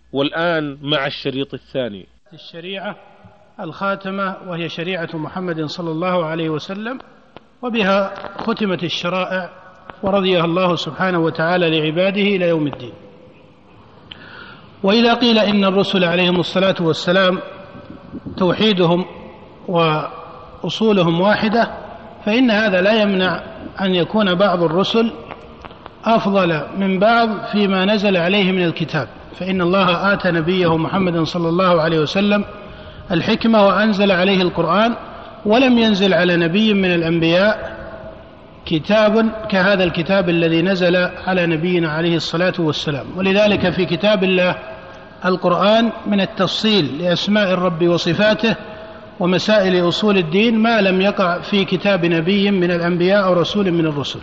والآن مع الشريط الثاني. الشريعة الخاتمة، وهي شريعة محمد صلى الله عليه وسلم، وبها ختمت الشرائع ورضيها الله سبحانه وتعالى لعباده إلى يوم الدين. وإذا قيل إن الرسل عليهم الصلاة والسلام توحيدهم وأصولهم واحدة، فإن هذا لا يمنع أن يكون بعض الرسل أفضل من بعض فيما نزل عليه من الكتاب، فإن الله آتى نبيه محمد صلى الله عليه وسلم الحكمة وأنزل عليه القرآن، ولم ينزل على نبي من الأنبياء كتاب كهذا الكتاب الذي نزل على نبينا عليه الصلاة والسلام. ولذلك في كتاب الله القرآن من التفصيل لأسماء الرب وصفاته ومسائل أصول الدين ما لم يقع في كتاب نبي من الأنبياء أو رسول من الرسل.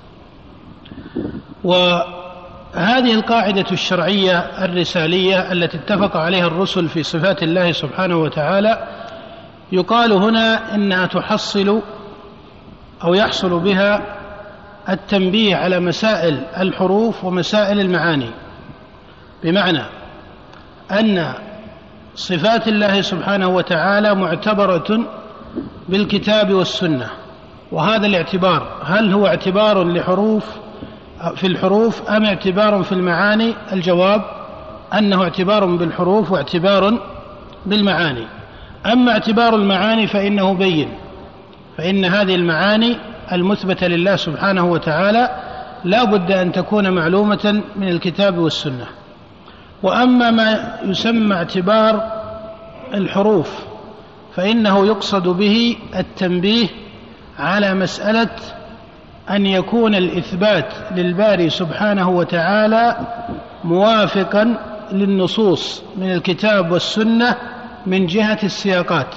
وهذه القاعدة الشرعية الرسالية التي اتفق عليها الرسل في صفات الله سبحانه وتعالى، يقال هنا إنها تحصل أو يحصل بها التنبيه على مسائل الحروف ومسائل المعاني، بمعنى أن صفات الله سبحانه وتعالى معتبرة بالكتاب والسنة، وهذا الاعتبار هل هو اعتبار في الحروف أم اعتبار في المعاني؟ الجواب أنه اعتبار بالحروف واعتبار بالمعاني. أما اعتبار المعاني فإنه بين، فإن هذه المعاني المثبتة لله سبحانه وتعالى لا بد أن تكون معلومة من الكتاب والسنة. وأما ما يسمى اعتبار الحروف فإنه يقصد به التنبيه على مسألة أن يكون الإثبات للباري سبحانه وتعالى موافقا للنصوص من الكتاب والسنة من جهة السياقات،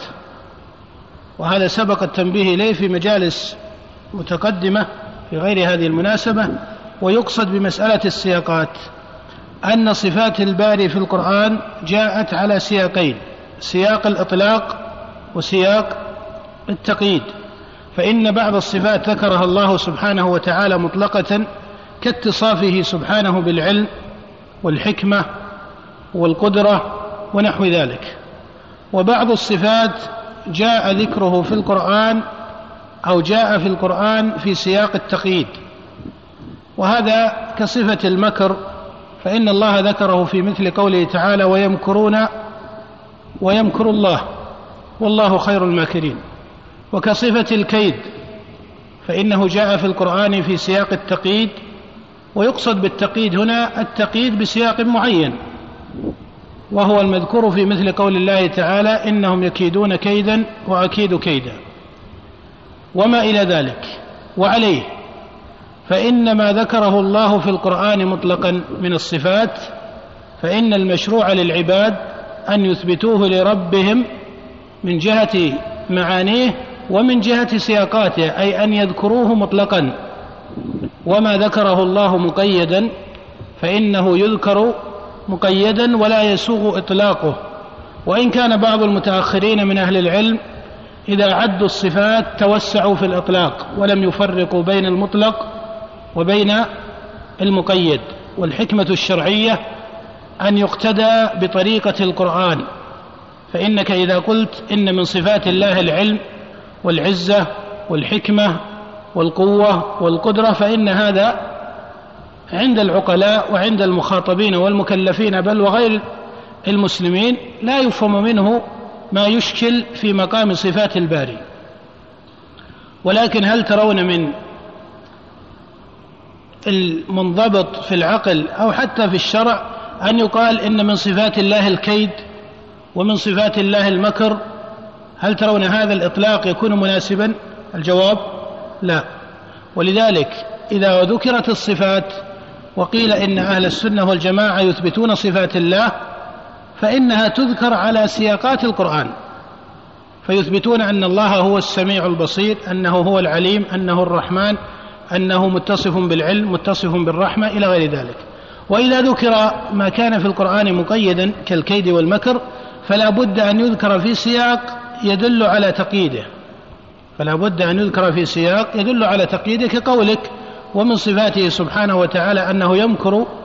وهذا سبق التنبيه إليه في مجالس متقدمة في غير هذه المناسبة. ويقصد بمسألة السياقات أن صفات الباري في القرآن جاءت على سياقين: سياق الإطلاق وسياق التقييد. فإن بعض الصفات ذكرها الله سبحانه وتعالى مطلقة كاتصافه سبحانه بالعلم والحكمة والقدرة ونحو ذلك، وبعض الصفات جاء ذكره في القرآن أو جاء في القرآن في سياق التقييد، وهذا كصفة المكر، فإن الله ذكره في مثل قوله تعالى: ويمكرون ويمكر الله والله خير الماكرين. وكصفة الكيد فإنه جاء في القرآن في سياق التقييد، ويقصد بالتقييد هنا التقييد بسياق معين، وهو المذكور في مثل قول الله تعالى: إنهم يكيدون كيدا وأكيد كيدا، وما إلى ذلك. وعليه فإن ما ذكره الله في القرآن مطلقا من الصفات فإن المشروع للعباد أن يثبتوه لربهم من جهة معانيه ومن جهة سياقاته، أي أن يذكروه مطلقا. وما ذكره الله مقيدا فإنه يذكر مقيدا ولا يسوغ إطلاقه. وإن كان بعض المتأخرين من أهل العلم إذا عدوا الصفات توسعوا في الإطلاق ولم يفرقوا بين المطلق وبين المقيد. والحكمة الشرعية أن يقتدى بطريقة القرآن، فإنك إذا قلت إن من صفات الله العلم والعزة والحكمة والقوة والقدرة، فإن هذا عند العقلاء وعند المخاطبين والمكلفين بل وغير المسلمين لا يفهم منه ما يشكل في مقام صفات الباري. ولكن هل ترون من المنضبط في العقل أو حتى في الشرع أن يقال إن من صفات الله الكيد ومن صفات الله المكر؟ هل ترون هذا الإطلاق يكون مناسبا؟ الجواب لا. ولذلك إذا ذكرت الصفات وقيل إن أهل السنة والجماعة يثبتون صفات الله فإنها تذكر على سياقات القرآن، فيثبتون أن الله هو السميع البصير، أنه هو العليم، أنه الرحمن، أنه متصف بالعلم، متصف بالرحمة، إلى غير ذلك. وإذا ذكر ما كان في القرآن مقيدا كالكيد والمكر فلا بد أن يذكر في سياق يدل على تقييده، فلا بد أن يذكر في سياق يدل على تقييده، كقولك: ومن صفاته سبحانه وتعالى أنه يمكر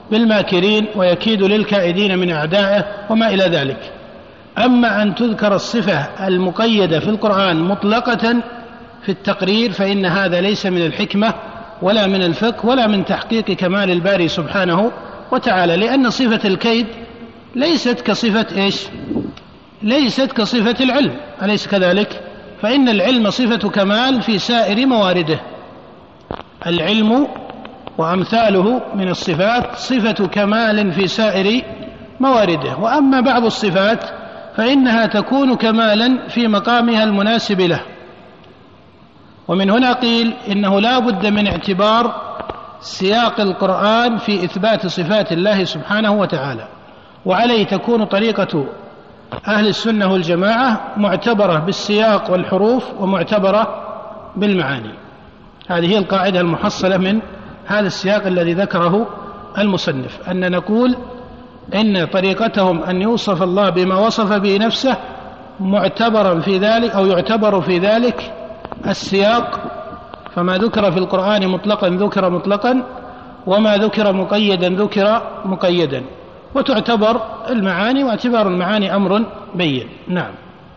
بالماكرين ويكيد للكائدين من أعدائه وما إلى ذلك. أما أن تذكر الصفة المقيدة في القرآن مطلقة في التقرير فإن هذا ليس من الحكمة ولا من الفقه ولا من تحقيق كمال الباري سبحانه وتعالى، لأن صفة الكيد ليست كصفة إيش؟ ليست كصفة العلم، أليس كذلك؟ فإن العلم صفة كمال في سائر موارده، العلم وأمثاله من الصفات صفة كمال في سائر موارده، وأما بعض الصفات فإنها تكون كمالا في مقامها المناسب له. ومن هنا قيل إنه لا بد من اعتبار سياق القرآن في إثبات صفات الله سبحانه وتعالى، وعليه تكون طريقة أهل السنة والجماعة معتبرة بالسياق والحروف ومعتبرة بالمعاني. هذه هي القاعدة المحصلة من هذا السياق الذي ذكره المصنف، أن نقول إن طريقتهم أن يوصف الله بما وصف به نفسه معتبرا في ذلك أو يعتبر في ذلك السياق، فما ذكر في القرآن مطلقا ذكر مطلقا، وما ذكر مقيدا ذكر مقيدا، وتعتبر المعاني، واعتبار المعاني أمر بين. نعم.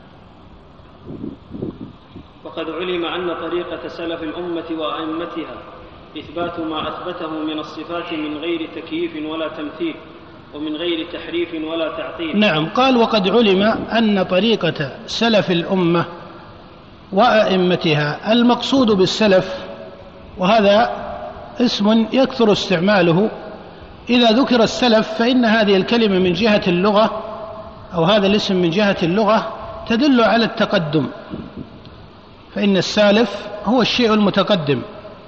وقد علم أن طريقة سلف الأمة وأئمتها إثبات ما أثبته من الصفات من غير تكييف ولا تمثيل ومن غير تحريف ولا تعطيل. نعم، قال وقد علم أن طريقة سلف الأمة وأئمتها. المقصود بالسلف، وهذا اسم يكثر استعماله، إذا ذكر السلف فإن هذه الكلمة من جهة اللغة أو هذا الاسم من جهة اللغة تدل على التقدم، فإن السالف هو الشيء المتقدم.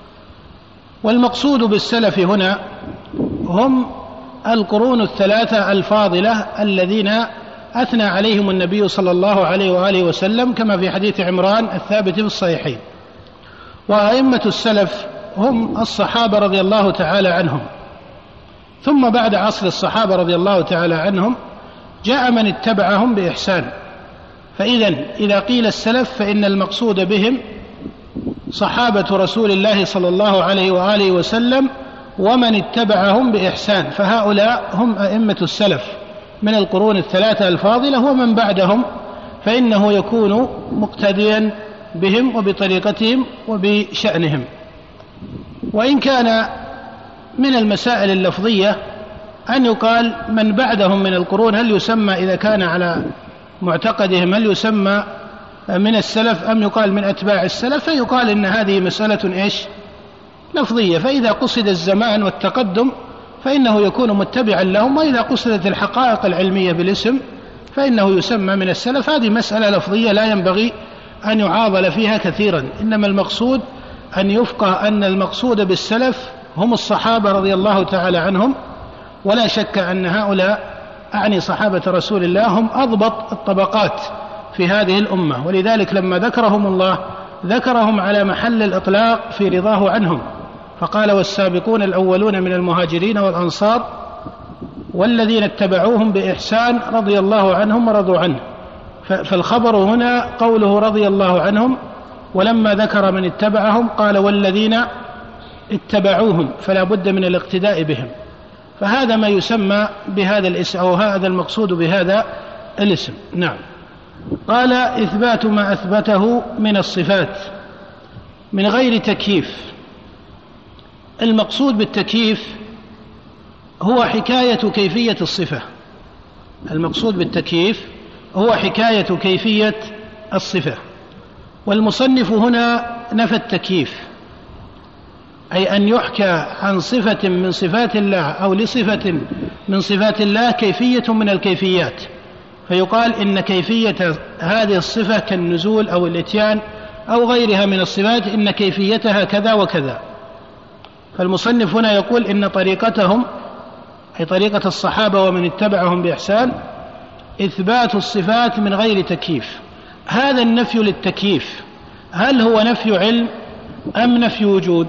والمقصود بالسلف هنا هم القرون الثلاثة الفاضلة الذين أثنى عليهم النبي صلى الله عليه وآله وسلم كما في حديث عمران الثابت في الصحيحين. وأئمة السلف هم الصحابة رضي الله تعالى عنهم، ثم بعد عصر الصحابة رضي الله تعالى عنهم جاء من اتبعهم بإحسان. إذا قيل السلف فإن المقصود بهم صحابة رسول الله صلى الله عليه وآله وسلم ومن اتبعهم بإحسان، فهؤلاء هم أئمة السلف من القرون الثلاثة الفاضلة، ومن بعدهم فإنه يكون مقتديا بهم وبطريقتهم وبشأنهم. وإن كان من المسائل اللفظية أن يقال من بعدهم من القرون هل يسمى إذا كان على معتقدهم هل يسمى من السلف أم يقال من أتباع السلف، فيقال إن هذه مسألة إيش؟ لفظية، فإذا قصد الزمان والتقدم فإنه يكون متبعا لهم، وإذا قصدت الحقائق العلمية بالاسم فإنه يسمى من السلف. هذه مسألة لفظية لا ينبغي أن يعاضل فيها كثيرا، إنما المقصود أن يفقه أن المقصود بالسلف هم الصحابة رضي الله تعالى عنهم، ولا شك أن هؤلاء أعني صحابة رسول الله هم أضبط الطبقات في هذه الأمة، ولذلك لما ذكرهم الله ذكرهم على محل الإطلاق في رضاه عنهم، فقال والسابقون الأولون من المهاجرين والأنصار والذين اتبعوهم بإحسان رضي الله عنهم ورضوا عنه. فالخبر هنا قوله رضي الله عنهم، ولما ذكر من اتبعهم قال والذين اتبعوهم، فلا بد من الاقتداء بهم. فهذا ما يسمى بهذا الاسم أو هذا المقصود بهذا الاسم. نعم. قال إثبات ما أثبته من الصفات من غير تكييف. المقصود بالتكييف هو حكاية كيفية الصفة، المقصود بالتكييف هو حكاية كيفية الصفة. والمصنف هنا نفى التكييف، أي أن يحكى عن صفة من صفات الله أو لصفة من صفات الله كيفية من الكيفيات، فيقال إن كيفية هذه الصفة كالنزول أو الإتيان أو غيرها من الصفات إن كيفيتها كذا وكذا. فالمصنف هنا يقول إن طريقتهم أي طريقة الصحابة ومن اتبعهم بإحسان إثبات الصفات من غير تكييف. هذا النفي للتكييف هل هو نفي علم أم نفي وجود؟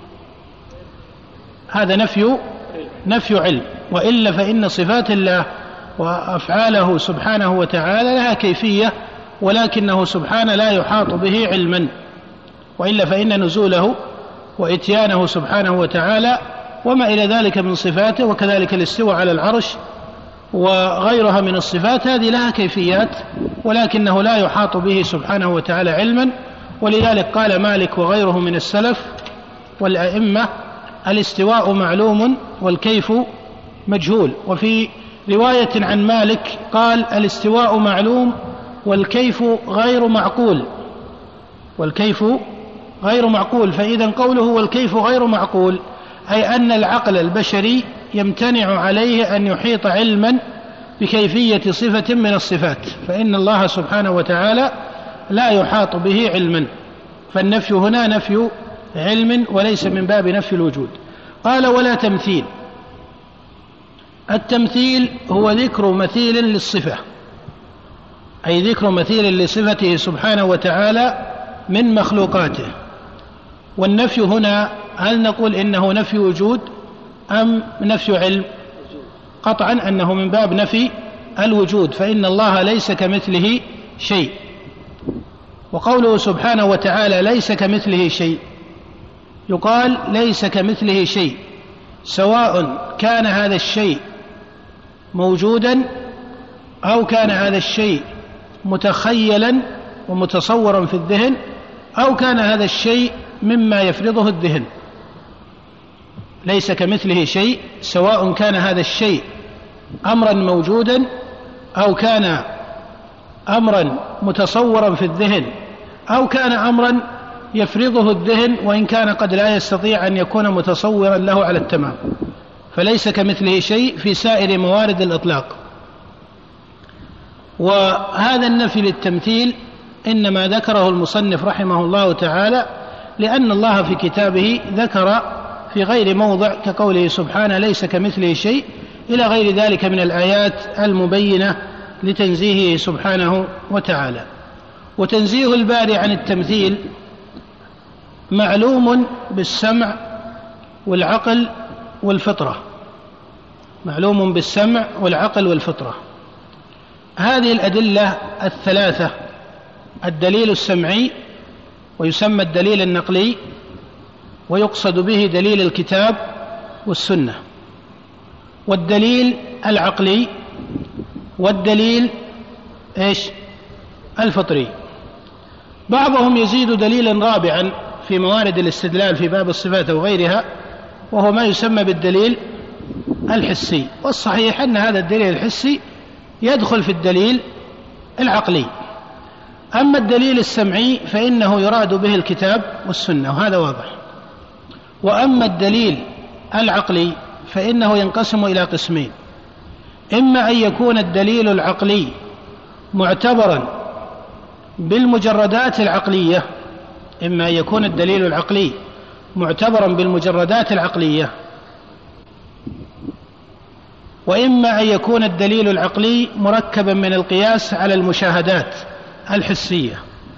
هذا نفي علم، وإلا فإن صفات الله وأفعاله سبحانه وتعالى لها كيفية، ولكنه سبحانه لا يحاط به علما، وإلا فإن نزوله وإتيانه سبحانه وتعالى وما إلى ذلك من صفاته، وكذلك الاستواء على العرش وغيرها من الصفات، هذه لها كيفيات ولكنه لا يحاط به سبحانه وتعالى علما. ولذلك قال مالك وغيره من السلف والأئمة: الاستواء معلوم والكيف مجهول. وفي رواية عن مالك قال: الاستواء معلوم والكيف غير معقول. والكيف غير معقول، فإذا قوله والكيف غير معقول أي أن العقل البشري يمتنع عليه أن يحيط علما بكيفية صفة من الصفات، فإن الله سبحانه وتعالى لا يحاط به علما، فالنفي هنا نفي علم وليس من باب نفي الوجود. قال: ولا تمثيل. التمثيل هو ذكر مثيل للصفة، أي ذكر مثيل لصفته سبحانه وتعالى من مخلوقاته. والنفي هنا هل نقول إنه نفي وجود أم نفي علم؟ قطعا أنه من باب نفي الوجود، فإن الله ليس كمثله شيء. وقوله سبحانه وتعالى ليس كمثله شيء، يقال ليس كمثله شيء سواء كان هذا الشيء موجودا أو كان هذا الشيء متخيلا ومتصورا في الذهن، أو كان هذا الشيء مما يفرضه الذهن. ليس كمثله شيء سواء كان هذا الشيء أمرا موجودا أو كان أمرا متصورا في الذهن أو كان أمرا يفرضه الذهن، وإن كان قد لا يستطيع أن يكون متصورا له على التمام. فليس كمثله شيء في سائر موارد الإطلاق. وهذا النفي للتمثيل إنما ذكره المصنف رحمه الله تعالى لأن الله في كتابه ذكر في غير موضع كقوله سبحانه ليس كمثله شيء إلى غير ذلك من الآيات المبينة لتنزيهه سبحانه وتعالى. وتنزيه الباري عن التمثيل معلوم بالسمع والعقل والفطرة، معلوم بالسمع والعقل والفطرة. هذه الأدلة الثلاثة: الدليل السمعي، ويسمى الدليل النقلي، ويقصد به دليل الكتاب والسنة، والدليل العقلي، والدليل الفطري. بعضهم يزيد دليلا رابعا في موارد الاستدلال في باب الصفات وغيرها، وهو ما يسمى بالدليل الحسي. والصحيح أن هذا الدليل الحسي يدخل في الدليل العقلي. أما الدليل السمعي فإنه يراد به الكتاب والسنة، وهذا واضح. وأما الدليل العقلي فإنه ينقسم إلى قسمين: إما أن يكون الدليل العقلي معتبرا بالمجردات العقلية، إما أن يكون الدليل العقلي معتبرا بالمجردات العقلية، وإما أن يكون الدليل العقلي مركبا من القياس على المشاهدات الحسية.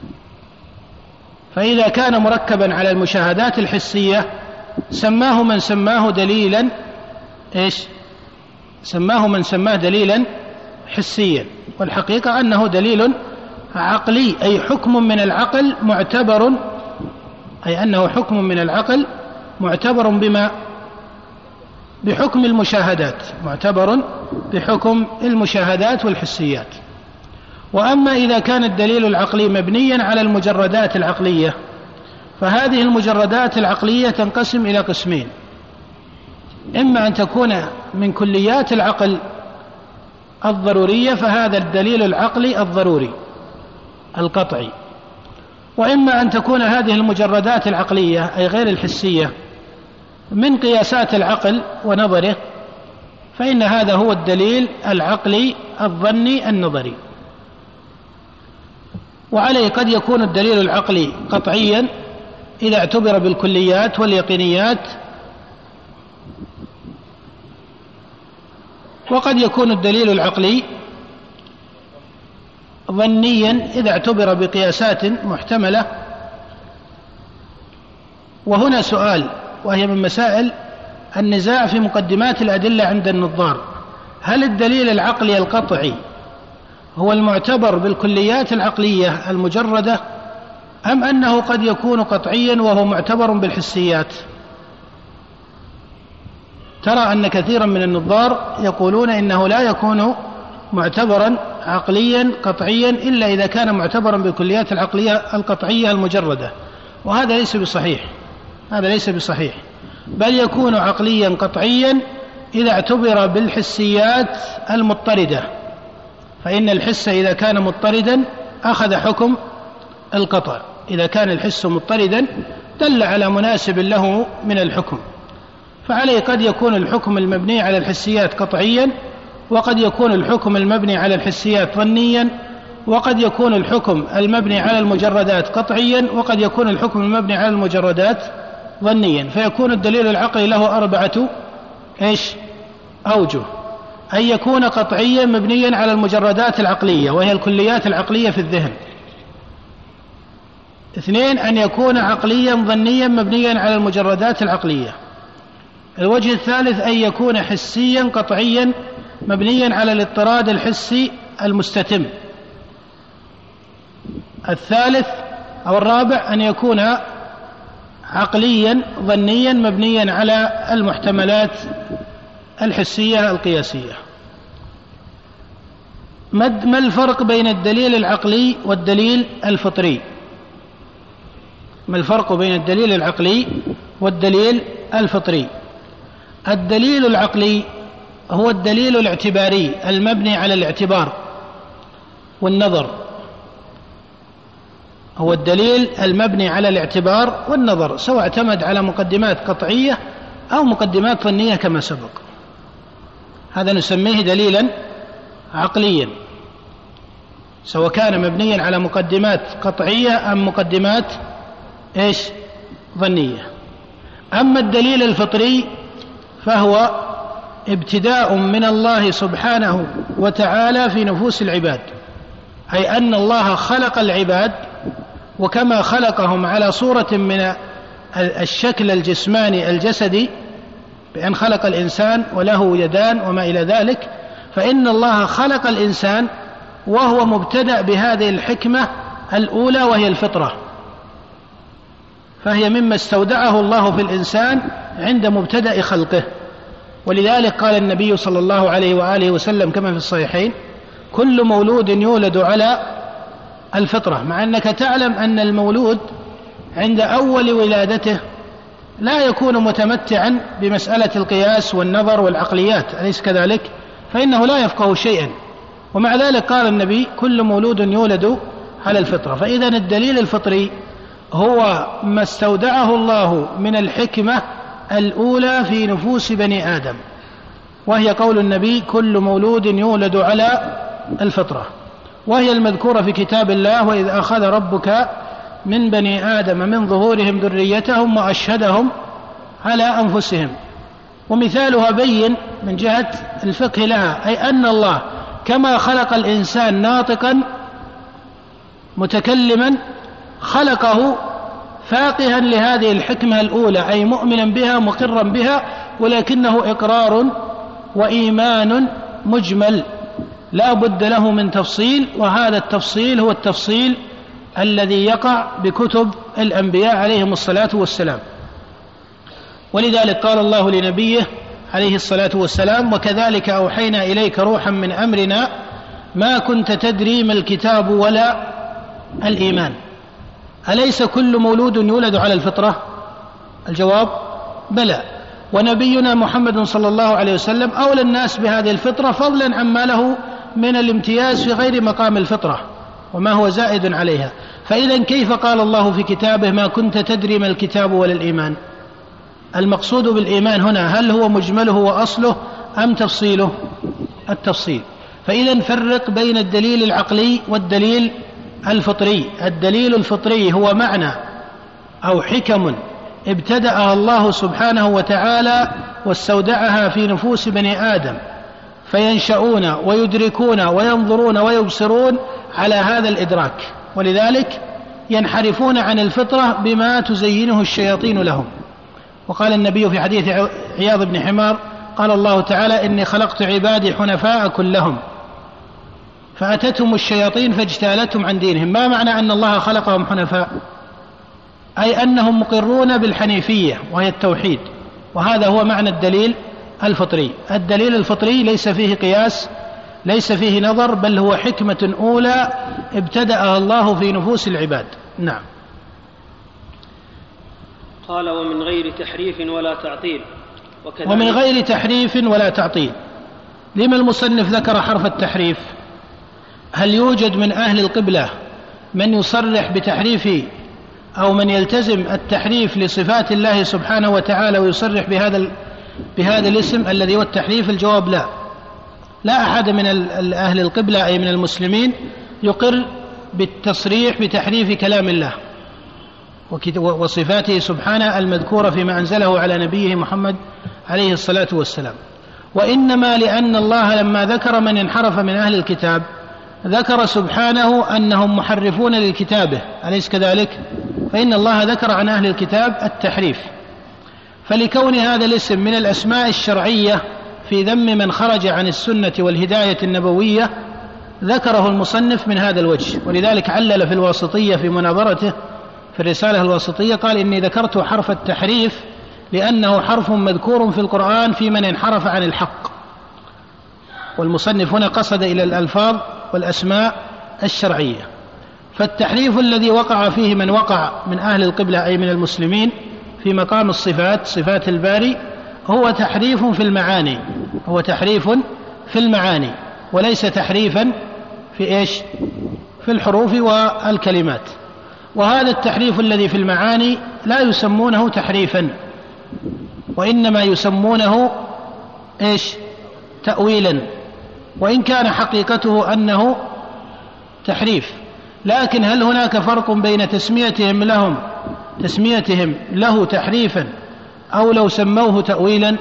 فإذا كان مركبا على المشاهدات الحسية سماه من سماه دليلا سماه من سماه دليلا حسيا، والحقيقة أنه دليل عقلي، أي حكم من العقل معتبر، أي أنه حكم من العقل معتبر بحكم المشاهدات، معتبر بحكم المشاهدات والحسيات. وأما إذا كان الدليل العقلي مبنيا على المجردات العقلية فهذه المجردات العقلية تنقسم إلى قسمين: إما أن تكون من كليات العقل الضرورية فهذا الدليل العقلي الضروري القطعي، وإما أن تكون هذه المجردات العقلية أي غير الحسية من قياسات العقل ونظره، فإن هذا هو الدليل العقلي الظني النظري. وعليه قد يكون الدليل العقلي قطعيا إذا اعتبر بالكليات واليقينيات، وقد يكون الدليل العقلي ظنيا إذا اعتبر بقياسات محتملة. وهنا سؤال، وهي من مسائل النزاع في مقدمات الأدلة عند النظار: هل الدليل العقلي القطعي هو المعتبر بالكليات العقلية المجردة، أم أنه قد يكون قطعيا وهو معتبر بالحسيات؟ ترى أن كثيرا من النظار يقولون إنه لا يكون معتبرا عقليا قطعيا إلا إذا كان معتبرا بالكليات العقلية القطعية المجردة، وهذا ليس بصحيح، هذا ليس بصحيح، بل يكون عقليا قطعيا إذا اعتبر بالحسيات المضطردة، فإن الحس إذا كان مضطردا أخذ حكم القطع، إذا كان الحس مضطردا دل على مناسب له من الحكم، فعليه قد يكون الحكم المبني على الحسيات قطعيا، وقد يكون الحكم المبني على الحسيات ظنيا، وقد يكون الحكم المبني على المجردات قطعيا، وقد يكون الحكم المبني على المجردات ظنيا، فيكون الدليل العقلي له 4 أوجه: أن يكون قطعيا مبنيا على المجردات العقلية وهي الكليات العقلية في الذهن. 2 أن يكون عقليا ظنيا مبنيا على المجردات العقلية. الوجه الثالث أن يكون حسيا قطعيا مبنيا على الاضطراد الحسي المستتم. الثالث أو الرابع أن يكون عقليا ظنيا مبنيا على المحتملات الحسية القياسية. ما الفرق بين الدليل العقلي والدليل الفطري؟ ما الفرق بين الدليل العقلي والدليل الفطري؟ الدليل العقلي هو الدليل الاعتباري المبني على الاعتبار والنظر، هو الدليل المبني على الاعتبار والنظر، سواء اعتمد على مقدمات قطعية أو مقدمات ظنية كما سبق، هذا نسميه دليلا عقليا، سواء كان مبنيا على مقدمات قطعية أم مقدمات ظنية. أما الدليل الفطري فهو ابتداء من الله سبحانه وتعالى في نفوس العباد، أي أن الله خلق العباد، وكما خلقهم على صورة من الشكل الجسماني الجسدي بأن خلق الإنسان وله يدان وما إلى ذلك، فإن الله خلق الإنسان وهو مبتدأ بهذه الحكمة الأولى وهي الفطرة، فهي مما استودعه الله في الإنسان عند مبتدأ خلقه. ولذلك قال النبي صلى الله عليه وآله وسلم كما في الصحيحين: كل مولود يولد على الفطرة، مع أنك تعلم أن المولود عند أول ولادته لا يكون متمتعا بمسألة القياس والنظر والعقليات، أليس كذلك؟ فإنه لا يفقه شيئا، ومع ذلك قال النبي: كل مولود يولد على الفطرة. فإذا الدليل الفطري هو ما استودعه الله من الحكمة الأولى في نفوس بني آدم، وهي قول النبي: كل مولود يولد على الفطرة، وهي المذكورة في كتاب الله: وإذ أخذ ربك من بني آدم من ظهورهم ذريتهم وأشهدهم على أنفسهم. ومثالها بين من جهة الفقه لها، أي أن الله كما خلق الإنسان ناطقا متكلما خلقه فاقها لهذه الحكمة الأولى، أي مؤمنا بها مقرا بها، ولكنه إقرار وإيمان مجمل لا بد له من تفصيل، وهذا التفصيل هو التفصيل الذي يقع بكتب الأنبياء عليهم الصلاة والسلام. ولذلك قال الله لنبيه عليه الصلاة والسلام: وكذلك أوحينا إليك روحا من أمرنا ما كنت تدري ما الكتاب ولا الإيمان. أليس كل مولود يولد على الفطرة؟ الجواب: بلى، ونبينا محمد صلى الله عليه وسلم أولى الناس بهذه الفطرة، فضلا عما له من الامتياز في غير مقام الفطرة وما هو زائد عليها. فإذا كيف قال الله في كتابه: ما كنت تدري ما الكتاب ولا الإيمان؟ المقصود بالإيمان هنا هل هو مجمله وأصله أم تفصيله؟ التفصيل. فإذا نفرق بين الدليل العقلي والدليل الفطري. الدليل الفطري هو معنى أو حكم ابتدأها الله سبحانه وتعالى واستودعها في نفوس بني آدم، فينشؤون ويدركون وينظرون ويبصرون على هذا الإدراك، ولذلك ينحرفون عن الفطرة بما تزينه الشياطين لهم. وقال النبي في حديث عياض بن حمار: قال الله تعالى: إني خلقت عبادي حنفاء كلهم، فأتتهم الشياطين فاجتالتهم عن دينهم. ما معنى أن الله خلقهم حنفاء؟ أي أنهم مقرون بالحنيفية وهي التوحيد، وهذا هو معنى الدليل الفطري. الدليل الفطري ليس فيه قياس، ليس فيه نظر، بل هو حكمة أولى ابتدأها الله في نفوس العباد. نعم. قال ومن غير تحريف ولا تعطيل. ومن غير تحريف ولا تعطيل. لما المصنف ذكر حرف التحريف؟ هل يوجد من أهل القبلة من يصرح بتحريف أو من يلتزم التحريف لصفات الله سبحانه وتعالى ويصرح بهذا الاسم الذي هو التحريف؟ الجواب لا. لا أحد من أهل القبلة أي من المسلمين يقر بالتصريح بتحريف كلام الله وصفاته سبحانه المذكورة فيما أنزله على نبيه محمد عليه الصلاة والسلام. وإنما لأن الله لما ذكر من انحرف من أهل الكتاب ذكر سبحانه أنهم محرفون لكتابه، أليس كذلك؟ فإن الله ذكر عن أهل الكتاب التحريف، فلكون هذا الاسم من الأسماء الشرعية في ذم من خرج عن السنة والهداية النبوية ذكره المصنف من هذا الوجه. ولذلك علل في الواسطية في مناظرته في الرسالة الواسطية قال إني ذكرت حرف التحريف لأنه حرف مذكور في القرآن في من انحرف عن الحق. والمصنف هنا قصد إلى الألفاظ والأسماء الشرعية. فالتحريف الذي وقع فيه من وقع من أهل القبلة أي من المسلمين في مقام الصفات، صفات الباري، هو تحريف في المعاني، هو تحريف في المعاني وليس تحريفا في إيش؟ في الحروف والكلمات. وهذا التحريف الذي في المعاني لا يسمونه تحريفا، وإنما يسمونه إيش؟ تأويلا، وإن كان حقيقته أنه تحريف. لكن هل هناك فرق بين تسميتهم له تحريفا أو لو سموه تأويلا؟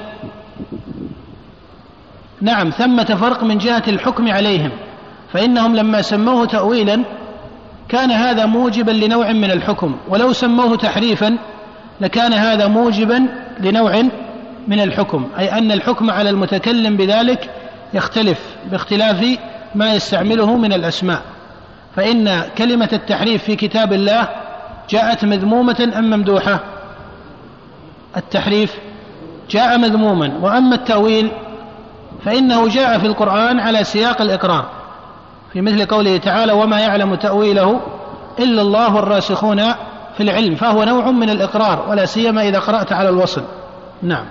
نعم، ثمة فرق من جهة الحكم عليهم، فإنهم لما سموه تأويلا كان هذا موجبا لنوع من الحكم، ولو سموه تحريفا لكان هذا موجبا لنوع من الحكم، أي أن الحكم على المتكلم بذلك يختلف باختلاف ما يستعمله من الأسماء. فإن كلمة التحريف في كتاب الله جاءت مذمومة أم ممدوحة؟ التحريف جاء مذموما، وأما التأويل فإنه جاء في القرآن على سياق الإقرار، في مثل قوله تعالى وما يعلم تأويله إلا الله والراسخون في العلم، فهو نوع من الإقرار، ولا سيما إذا قرأت على الوصل. نعم.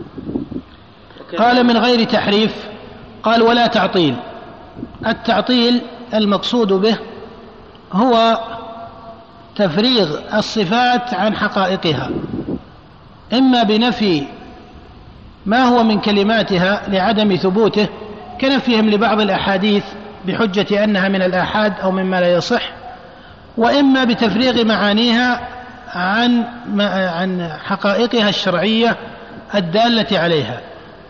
قال من غير تحريف، قال ولا تعطيل. التعطيل المقصود به هو تفريغ الصفات عن حقائقها، إما بنفي ما هو من كلماتها لعدم ثبوته كنفيهم لبعض الأحاديث بحجة أنها من الآحاد أو مما لا يصح، وإما بتفريغ معانيها عن حقائقها الشرعية الدالة عليها.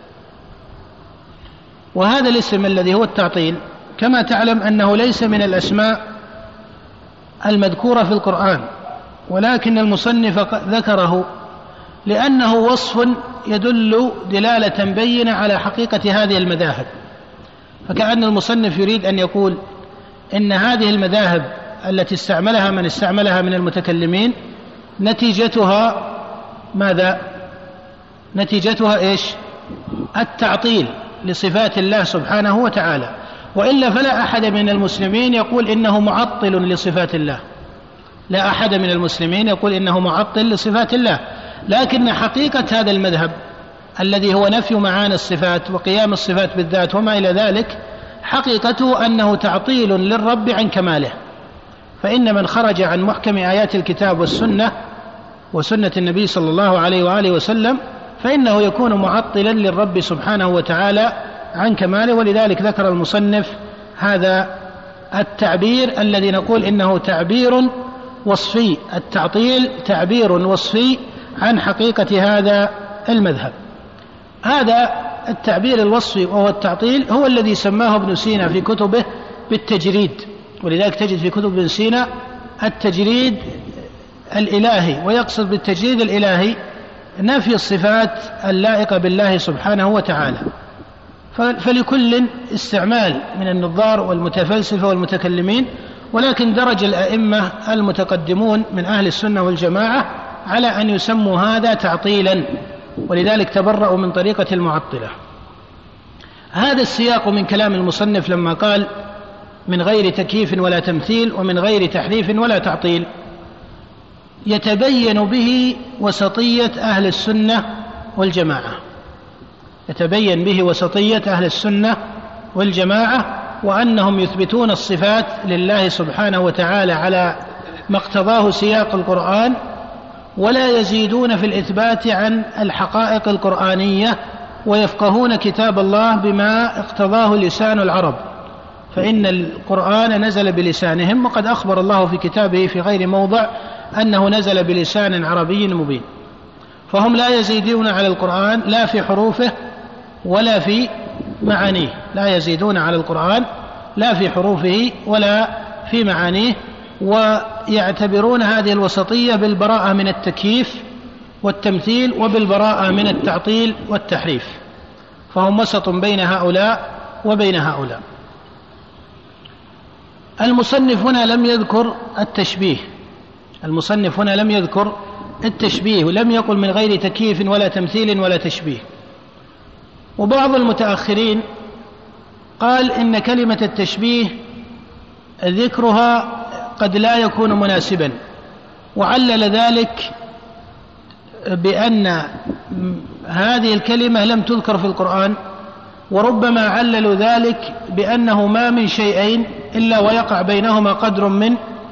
وهذا الاسم الذي هو التعطيل كما تعلم أنه ليس من الأسماء المذكورة في القرآن، ولكن المصنف ذكره لأنه وصف يدل دلالة بينة على حقيقة هذه المذاهب. فكأن المصنف يريد أن يقول إن هذه المذاهب التي استعملها من استعملها من المتكلمين نتيجتها ماذا؟ نتيجتها إيش؟ التعطيل لصفات الله سبحانه وتعالى، وإلا فلا أحد من المسلمين يقول إنه معطل لصفات الله، لا أحد من المسلمين يقول إنه معطل لصفات الله. لكن حقيقة هذا المذهب الذي هو نفي معاني الصفات وقيام الصفات بالذات وما إلى ذلك، حقيقته أنه تعطيل للرب عن كماله. فإن من خرج عن محكم آيات الكتاب والسنة وسنة النبي صلى الله عليه وآله وسلم فإنه يكون معطلا للرب سبحانه وتعالى عن كماله. ولذلك ذكر المصنف هذا التعبير الذي نقول إنه تعبير وصفي، التعطيل تعبير وصفي عن حقيقة هذا المذهب. هذا التعبير الوصفي وهو التعطيل هو الذي سماه ابن سينا في كتبه بالتجريد، ولذلك تجد في كتب ابن سينا التجريد الإلهي، ويقصد بالتجريد الإلهي نفي الصفات اللائقة بالله سبحانه وتعالى. فلكل استعمال من النظار والمتفلسفة والمتكلمين، ولكن درج الأئمة المتقدمون من أهل السنة والجماعة على أن يسموا هذا تعطيلا، ولذلك تبرأوا من طريقة المعطلة. هذا السياق من كلام المصنف لما قال من غير تكييف ولا تمثيل ومن غير تحريف ولا تعطيل يتبين به وسطية أهل السنة والجماعة، يتبين به وسطية أهل السنة والجماعة، وأنهم يثبتون الصفات لله سبحانه وتعالى على ما اقتضاه سياق القرآن، ولا يزيدون في الإثبات عن الحقائق القرآنية، ويفقهون كتاب الله بما اقتضاه لسان العرب، فإن القرآن نزل بلسانهم، وقد أخبر الله في كتابه في غير موضع أنه نزل بلسان عربي مبين. فهم لا يزيدون على القرآن لا في حروفه ولا في معانيه، لا يزيدون على القرآن لا في حروفه ولا في معانيه، ويعتبرون هذه الوسطية بالبراءة من التكييف والتمثيل وبالبراءة من التعطيل والتحريف، فهم وسط بين هؤلاء وبين هؤلاء. المصنف هنا لم يذكر التشبيه، المصنف هنا لم يذكر التشبيه، ولم يقل من غير تكييف ولا تمثيل ولا تشبيه. وبعض المتأخرين قال إن كلمة التشبيه ذكرها قد لا يكون مناسبا، وعلل ذلك بأن هذه الكلمة لم تذكر في القرآن، وربما عللوا ذلك بأنه ما من شيئين إلا ويقع بينهما قدر من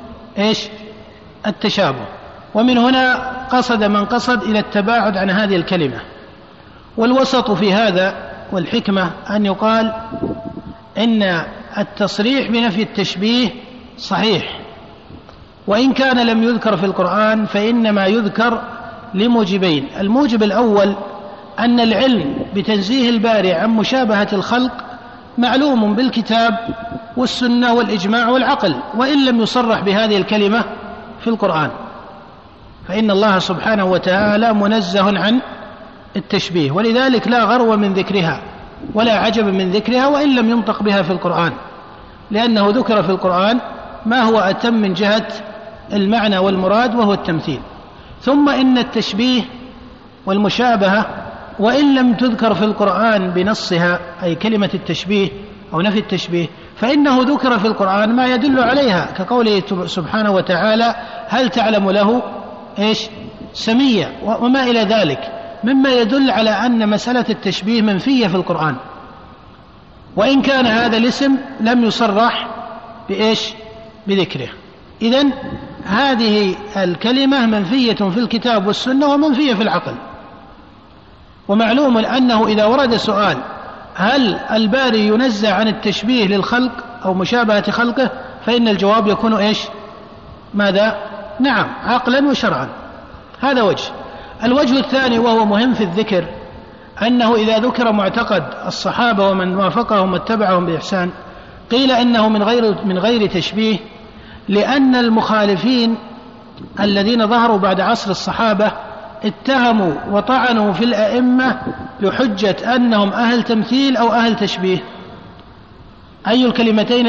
التشابه، ومن هنا قصد من قصد إلى التباعد عن هذه الكلمة. والوسط في هذا والحكمة أن يقال إن التصريح بنفي التشبيه صحيح، وإن كان لم يذكر في القرآن فإنما يذكر لموجبين. الموجب الأول أن العلم بتنزيه الباري عن مشابهة الخلق معلوم بالكتاب والسنة والإجماع والعقل، وإن لم يصرح بهذه الكلمة في القرآن، فإن الله سبحانه وتعالى منزه عن التشبيه، ولذلك لا غرو من ذكرها ولا عجب من ذكرها وإن لم ينطق بها في القرآن، لأنه ذكر في القرآن ما هو أتم من جهة المعنى والمراد وهو التمثيل. ثم إن التشبيه والمشابهة وإن لم تذكر في القرآن بنصها، أي كلمة التشبيه أو نفي التشبيه، فإنه ذكر في القرآن ما يدل عليها، كقوله سبحانه وتعالى هل تعلم له سميا، وما إلى ذلك مما يدل على أن مسألة التشبيه منفية في القرآن، وإن كان هذا الاسم لم يصرح بذكره. إذن هذه الكلمة منفية في الكتاب والسنة ومنفية في العقل. ومعلوم أنه إذا ورد سؤال هل الباري ينزه عن التشبيه للخلق أو مشابهة خلقه، فإن الجواب يكون ماذا؟ نعم، عقلا وشرعا. هذا وجه. الوجه الثاني وهو مهم في الذكر أنه إذا ذكر معتقد الصحابة ومن وافقهم واتبعهم بإحسان قيل إنه من غير تشبيه، لأن المخالفين الذين ظهروا بعد عصر الصحابة اتهموا وطعنوا في الأئمة بحجة أنهم أهل تمثيل أو أهل تشبيه. أي الكلمتين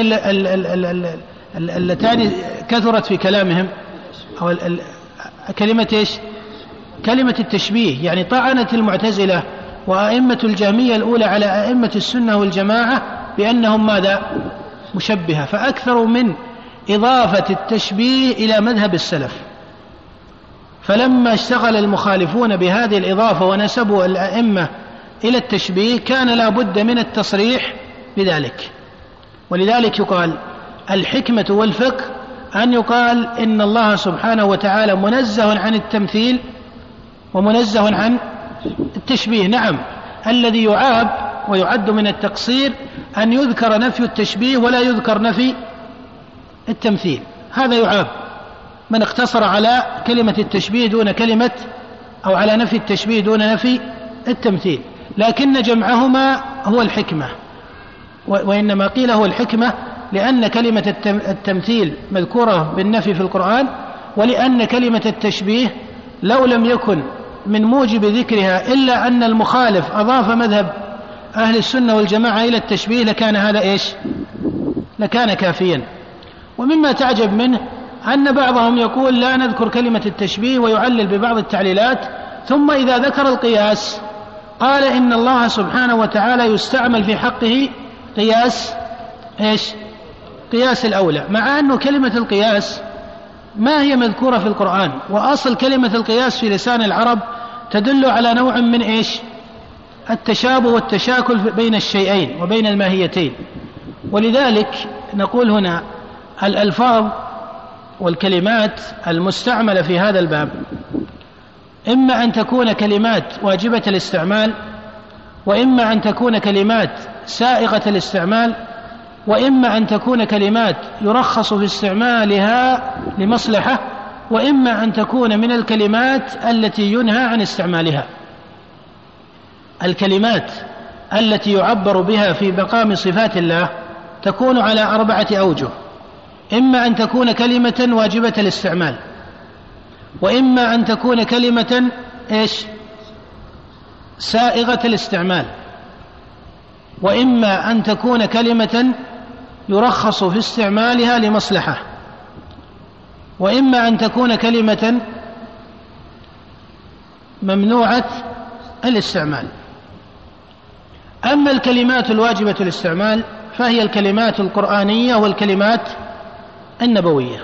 اللتان كثرت في كلامهم؟ أو كلمة كلمة التشبيه. يعني طعنت المعتزلة وأئمة الجهمية الأولى على أئمة السنة والجماعة بأنهم ماذا؟ مشبهة، فأكثروا من إضافة التشبيه إلى مذهب السلف. فلما اشتغل المخالفون بهذه الإضافة ونسبوا الأئمة إلى التشبيه كان لا بد من التصريح بذلك. ولذلك يقال الحكمة والفقه أن يقال إن الله سبحانه وتعالى منزه عن التمثيل ومنزه عن التشبيه. نعم، الذي يعاب ويعد من التقصير أن يذكر نفي التشبيه ولا يذكر نفي التمثيل، هذا يعاب من اقتصر على كلمة التشبيه دون كلمة، أو على نفي التشبيه دون نفي التمثيل. لكن جمعهما هو الحكمة، وإنما قيل هو الحكمة لأن كلمة التمثيل مذكورة بالنفي في القرآن، ولأن كلمة التشبيه لو لم يكن من موجب ذكرها إلا أن المخالف أضاف مذهب أهل السنة والجماعة إلى التشبيه لكان هذا لكان كافيا. ومما تعجب منه أن بعضهم يقول لا نذكر كلمة التشبيه ويعلل ببعض التعليلات ثم إذا ذكر القياس قال إن الله سبحانه وتعالى يستعمل في حقه قياس الأولى، مع أن كلمة القياس ما هي مذكورة في القرآن، وأصل كلمة القياس في لسان العرب تدل على نوع من التشابه والتشاكل بين الشيئين وبين الماهيتين. ولذلك نقول هنا الألفاظ والكلمات المستعملة في هذا الباب إما أن تكون كلمات واجبة الاستعمال، وإما أن تكون كلمات سائغة الاستعمال، وإما أن تكون كلمات يرخص في استعمالها لمصلحة، وإما أن تكون من الكلمات التي ينهى عن استعمالها. الكلمات التي يعبر بها في مقام صفات الله تكون على 4 أوجه: إما أن تكون كلمة واجبة الاستعمال، وإما أن تكون كلمة سائغة الاستعمال، وإما أن تكون كلمة يرخص في استعمالها لمصلحة، وإما أن تكون كلمة ممنوعة الاستعمال. أما الكلمات الواجبة الاستعمال فهي الكلمات القرآنية والكلمات النبوية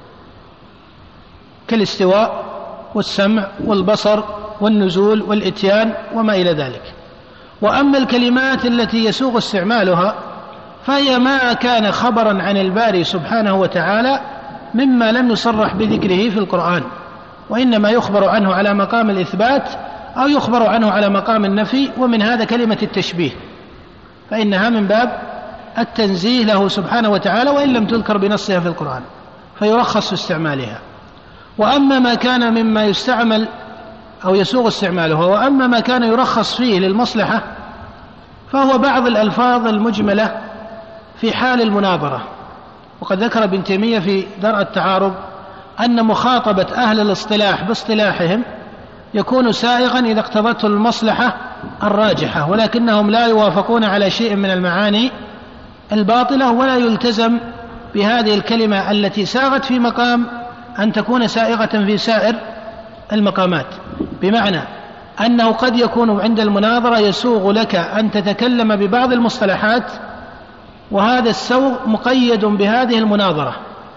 كالاستواء والسمع والبصر والنزول والإتيان وما إلى ذلك. وأما الكلمات التي يسوغ استعمالها فهي ما كان خبرا عن الباري سبحانه وتعالى مما لم يصرح بذكره في القرآن، وإنما يخبر عنه على مقام الإثبات أو يخبر عنه على مقام النفي، ومن هذا كلمة التشبيه فإنها من باب التنزيه له سبحانه وتعالى وإن لم تذكر بنصها في القرآن فيرخص في استعمالها. وأما ما كان مما يستعمل أو يسوغ استعماله، وأما ما كان يرخص فيه للمصلحة فهو بعض الألفاظ المجملة في حال المناظرة. وقد ذكر ابن تيمية في درء التعارض أن مخاطبة أهل الاصطلاح باصطلاحهم يكون سائغا إذا اقتضته المصلحة الراجحة، ولكنهم لا يوافقون على شيء من المعاني الباطلة، ولا يلتزم بهذه الكلمة التي ساغت في مقام أن تكون سائغة في سائر المقامات. بمعنى أنه قد يكون عند المناظرة يسوغ لك أن تتكلم ببعض المصطلحات، وهذا السوغ مقيد بهذه المناظرة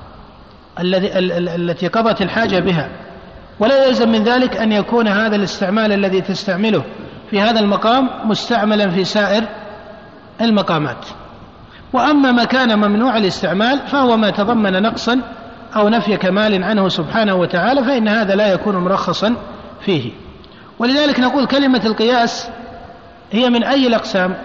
التي قضت الحاجة بها، ولا يلزم من ذلك أن يكون هذا الاستعمال الذي تستعمله في هذا المقام مستعملا في سائر المقامات. وأما ما كان ممنوع الاستعمال فهو ما تضمن نقصا أو نفي كمال عنه سبحانه وتعالى، فإن هذا لا يكون مرخصا فيه. ولذلك نقول كلمة القياس هي من أي الأقسام؟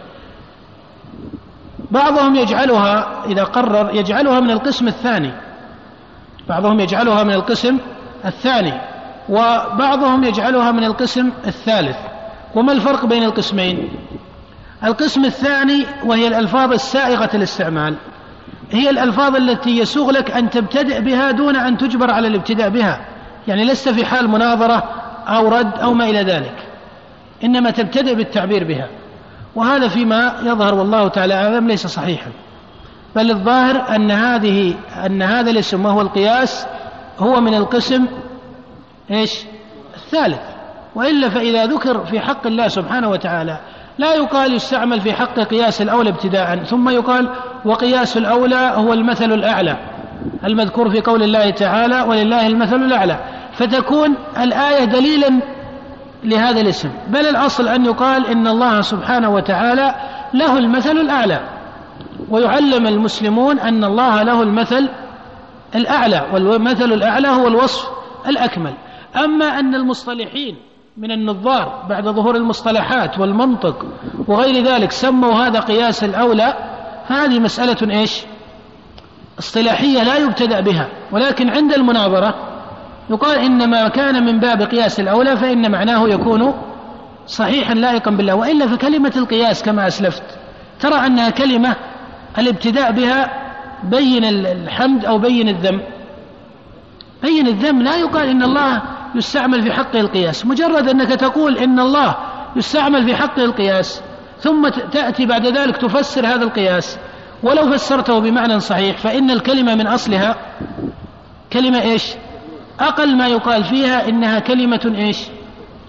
بعضهم يجعلها إذا قرر يجعلها من القسم الثاني، بعضهم يجعلها من القسم الثاني، وبعضهم يجعلها من القسم الثالث. وما الفرق بين القسمين؟ القسم الثاني وهي الألفاظ السائغة الاستعمال، هي الألفاظ التي يسوغ لك أن تبتدئ بها دون أن تجبر على الابتداء بها، يعني لست في حال مناظرة أو رد أو ما إلى ذلك، إنما تبتدئ بالتعبير بها. وهذا فيما يظهر والله تعالى أعلم ليس صحيحا، بل الظاهر أن هذا الاسم وهو القياس هو من القسم الثالث. وإلا فإذا ذكر في حق الله سبحانه وتعالى لا يقال يستعمل في حق قياس الأولى ابتداء ثم يقال وقياس الأولى هو المثل الأعلى المذكور في قول الله تعالى ولله المثل الأعلى، فتكون الآية دليلا لهذا الاسم. بل الأصل أن يقال إن الله سبحانه وتعالى له المثل الأعلى، ويعلم المسلمون أن الله له المثل الأعلى، والمثل الأعلى هو الوصف الأكمل. أما أن المصطلحين من النظار بعد ظهور المصطلحات والمنطق وغير ذلك سموا هذا قياس الأولى، فهذه مسألة اصطلاحية لا يبتدأ بها. ولكن عند المناظرة يقال إنما كان من باب قياس الأولى فإن معناه يكون صحيحا لائقا بالله. وإلا فكلمة القياس كما أسلفت ترى أنها كلمة الابتداء بها بين الحمد أو بين الذم. بين الذم لا يقال إن الله يستعمل في حقه القياس، مجرد أنك تقول إن الله يستعمل في حقه القياس ثم تأتي بعد ذلك تفسر هذا القياس، ولو فسرته بمعنى صحيح فإن الكلمة من أصلها كلمة أقل ما يقال فيها إنها كلمة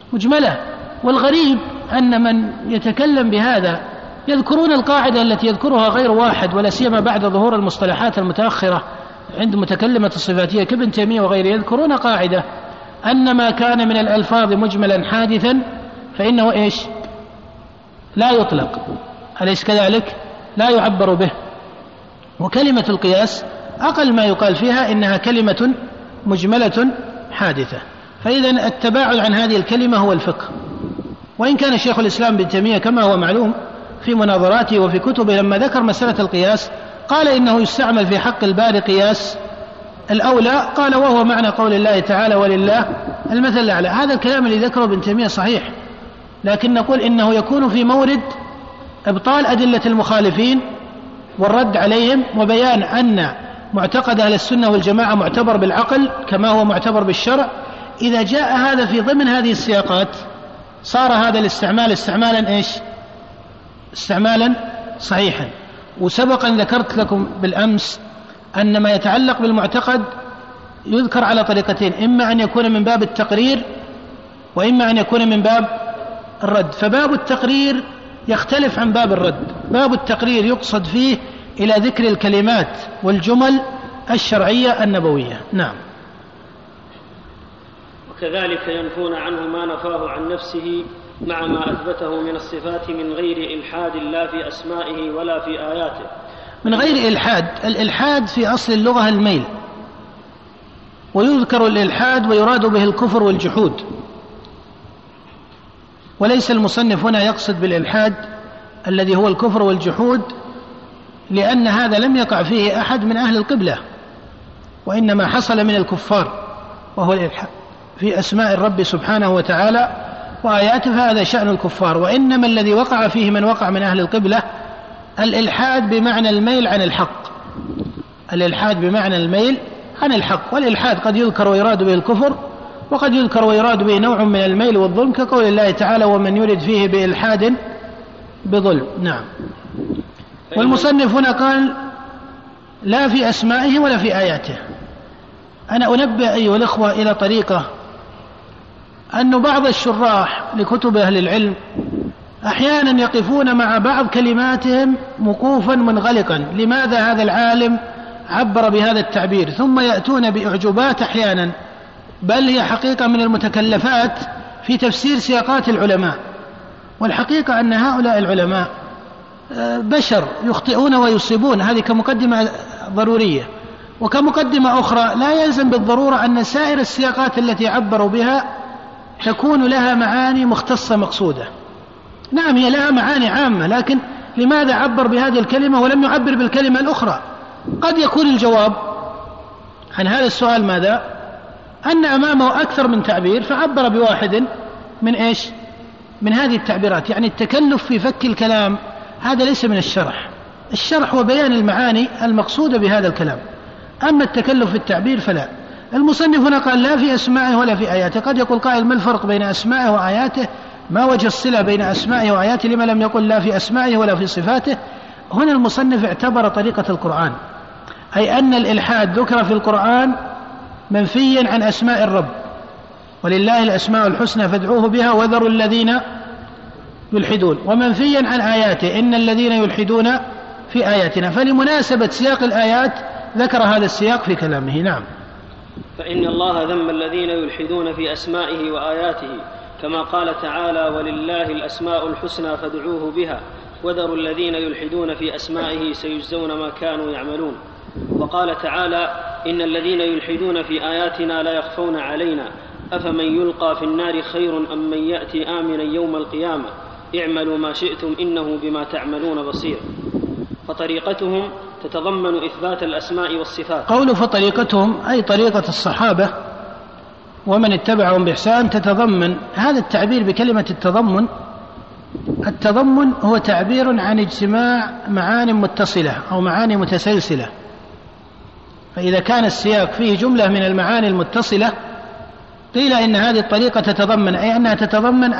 مجملة. والغريب أن من يتكلم بهذا يذكرون القاعدة التي يذكرها غير واحد، ولا سيما بعد ظهور المصطلحات المتأخرة عند متكلمة الصفاتية كابن تيمية وغيره، يذكرون قاعدة أن ما كان من الألفاظ مجملا حادثا فإنه إيش؟ لا يطلق، أليس كذلك؟ لا يعبر به. وكلمة القياس أقل ما يقال فيها إنها كلمة مجملة حادثة. فإذا التباعد عن هذه الكلمة هو الفقه. وإن كان شيخ الإسلام ابن تيمية كما هو معلوم في مناظراته وفي كتبه لما ذكر مسألة القياس قال إنه يستعمل في حق الباري قياس الأولى، قال وهو معنى قول الله تعالى ولله المثل الأعلى. هذا الكلام اللي ذكره ابن تيمية صحيح، لكن نقول إنه يكون في مورد إبطال أدلة المخالفين والرد عليهم وبيان أن معتقد أهل السنة والجماعة معتبر بالعقل كما هو معتبر بالشرع. إذا جاء هذا في ضمن هذه السياقات صار هذا الاستعمال استعمالا إيش؟ استعمالا صحيحا. وسبق أن ذكرت لكم بالأمس أن ما يتعلق بالمعتقد يذكر على طريقتين، إما أن يكون من باب التقرير وإما أن يكون من باب الرد. فباب التقرير يختلف عن باب الرد. باب التقرير يقصد فيه إلى ذكر الكلمات والجمل الشرعية النبوية. نعم. وكذلك ينفون عنه ما نفاه عن نفسه مع ما أثبته من الصفات من غير إلحاد لا في أسمائه ولا في آياته. من غير إلحاد، الإلحاد في أصل اللغة الميل، ويذكر الإلحاد ويراد به الكفر والجحود، وليس المصنف هنا يقصد بالإلحاد الذي هو الكفر والجحود، لأن هذا لم يقع فيه أحد من أهل القبلة، وإنما حصل من الكفار وهو الإلحاد في أسماء الرب سبحانه وتعالى وآياته، فهذا شأن الكفار. وإنما الذي وقع فيه من وقع من أهل القبلة الإلحاد بمعنى الميل عن الحق، الإلحاد بمعنى الميل عن الحق. والإلحاد قد يذكر ويراد به الكفر، وقد يذكر ويراد به نوع من الميل والظلم، كقول الله تعالى ومن يرد فيه بإلحاد بظلم. نعم. والمصنف هنا قال لا في أسمائه ولا في آياته. أنا أنبه أيها الأخوة إلى طريقة، أن بعض الشراح لكتب أهل العلم أحيانا يقفون مع بعض كلماتهم وقوفا منغلقا، لماذا هذا العالم عبر بهذا التعبير، ثم يأتون بإعجوبات أحيانا، بل هي حقيقة من المتكلفات في تفسير سياقات العلماء. والحقيقة أن هؤلاء العلماء بشر يخطئون ويصيبون، هذه كمقدمة ضرورية. وكمقدمة أخرى لا يلزم بالضرورة أن سائر السياقات التي عبروا بها تكون لها معاني مختصة مقصودة. نعم هي لها معاني عامة، لكن لماذا عبر بهذه الكلمة ولم يعبر بالكلمة الأخرى؟ قد يكون الجواب عن هذا السؤال ماذا؟ أن أمامه أكثر من تعبير فعبر بواحد من إيش؟ من هذه التعبيرات. يعني التكلف في فك الكلام هذا ليس من الشرح. الشرح هو بيان المعاني المقصودة بهذا الكلام، أما التكلف في التعبير فلا. المصنف هنا قال لا في أسمائه ولا في آياته. قد يقول قائل ما الفرق بين أسمائه وآياته؟ ما وجه الصلة بين أسمائه وآياته؟ لما لم يقل لا في أسمائه ولا في صفاته؟ هنا المصنف اعتبر طريقة القرآن، أي أن الإلحاد ذكر في القرآن منفيا عن أسماء الرب، ولله الأسماء الحسنى فادعوه بها وذروا الذين يلحدون، ومنفيا عن آياته إن الذين يلحدون في آياتنا. فلمناسبة سياق الآيات ذكر هذا السياق في كلامه. نعم. فإن الله ذم الذين يلحدون في أسمائه وآياته، كما قال تعالى ولله الأسماء الحسنى فادعوه بها وذروا الذين يلحدون في أسمائه سيجزون ما كانوا يعملون. وقال تعالى إن الذين يلحدون في آياتنا لا يخفون علينا أفمن يلقى في النار خير أم من يأتي آمنا يوم القيامة اعملوا ما شئتم إنه بما تعملون بصير. فطريقتهم تتضمن إثبات الأسماء والصفات. قوله فطريقتهم أي طريقة الصحابة ومن اتبعهم بإحسان تتضمن. هذا التعبير بكلمة التضمن، التضمن هو تعبير عن اجتماع معاني متصلة أو معاني متسلسلة. فإذا كان السياق فيه جملة من المعاني المتصلة قيل إن هذه الطريقة تتضمن، أي أنها تتضمن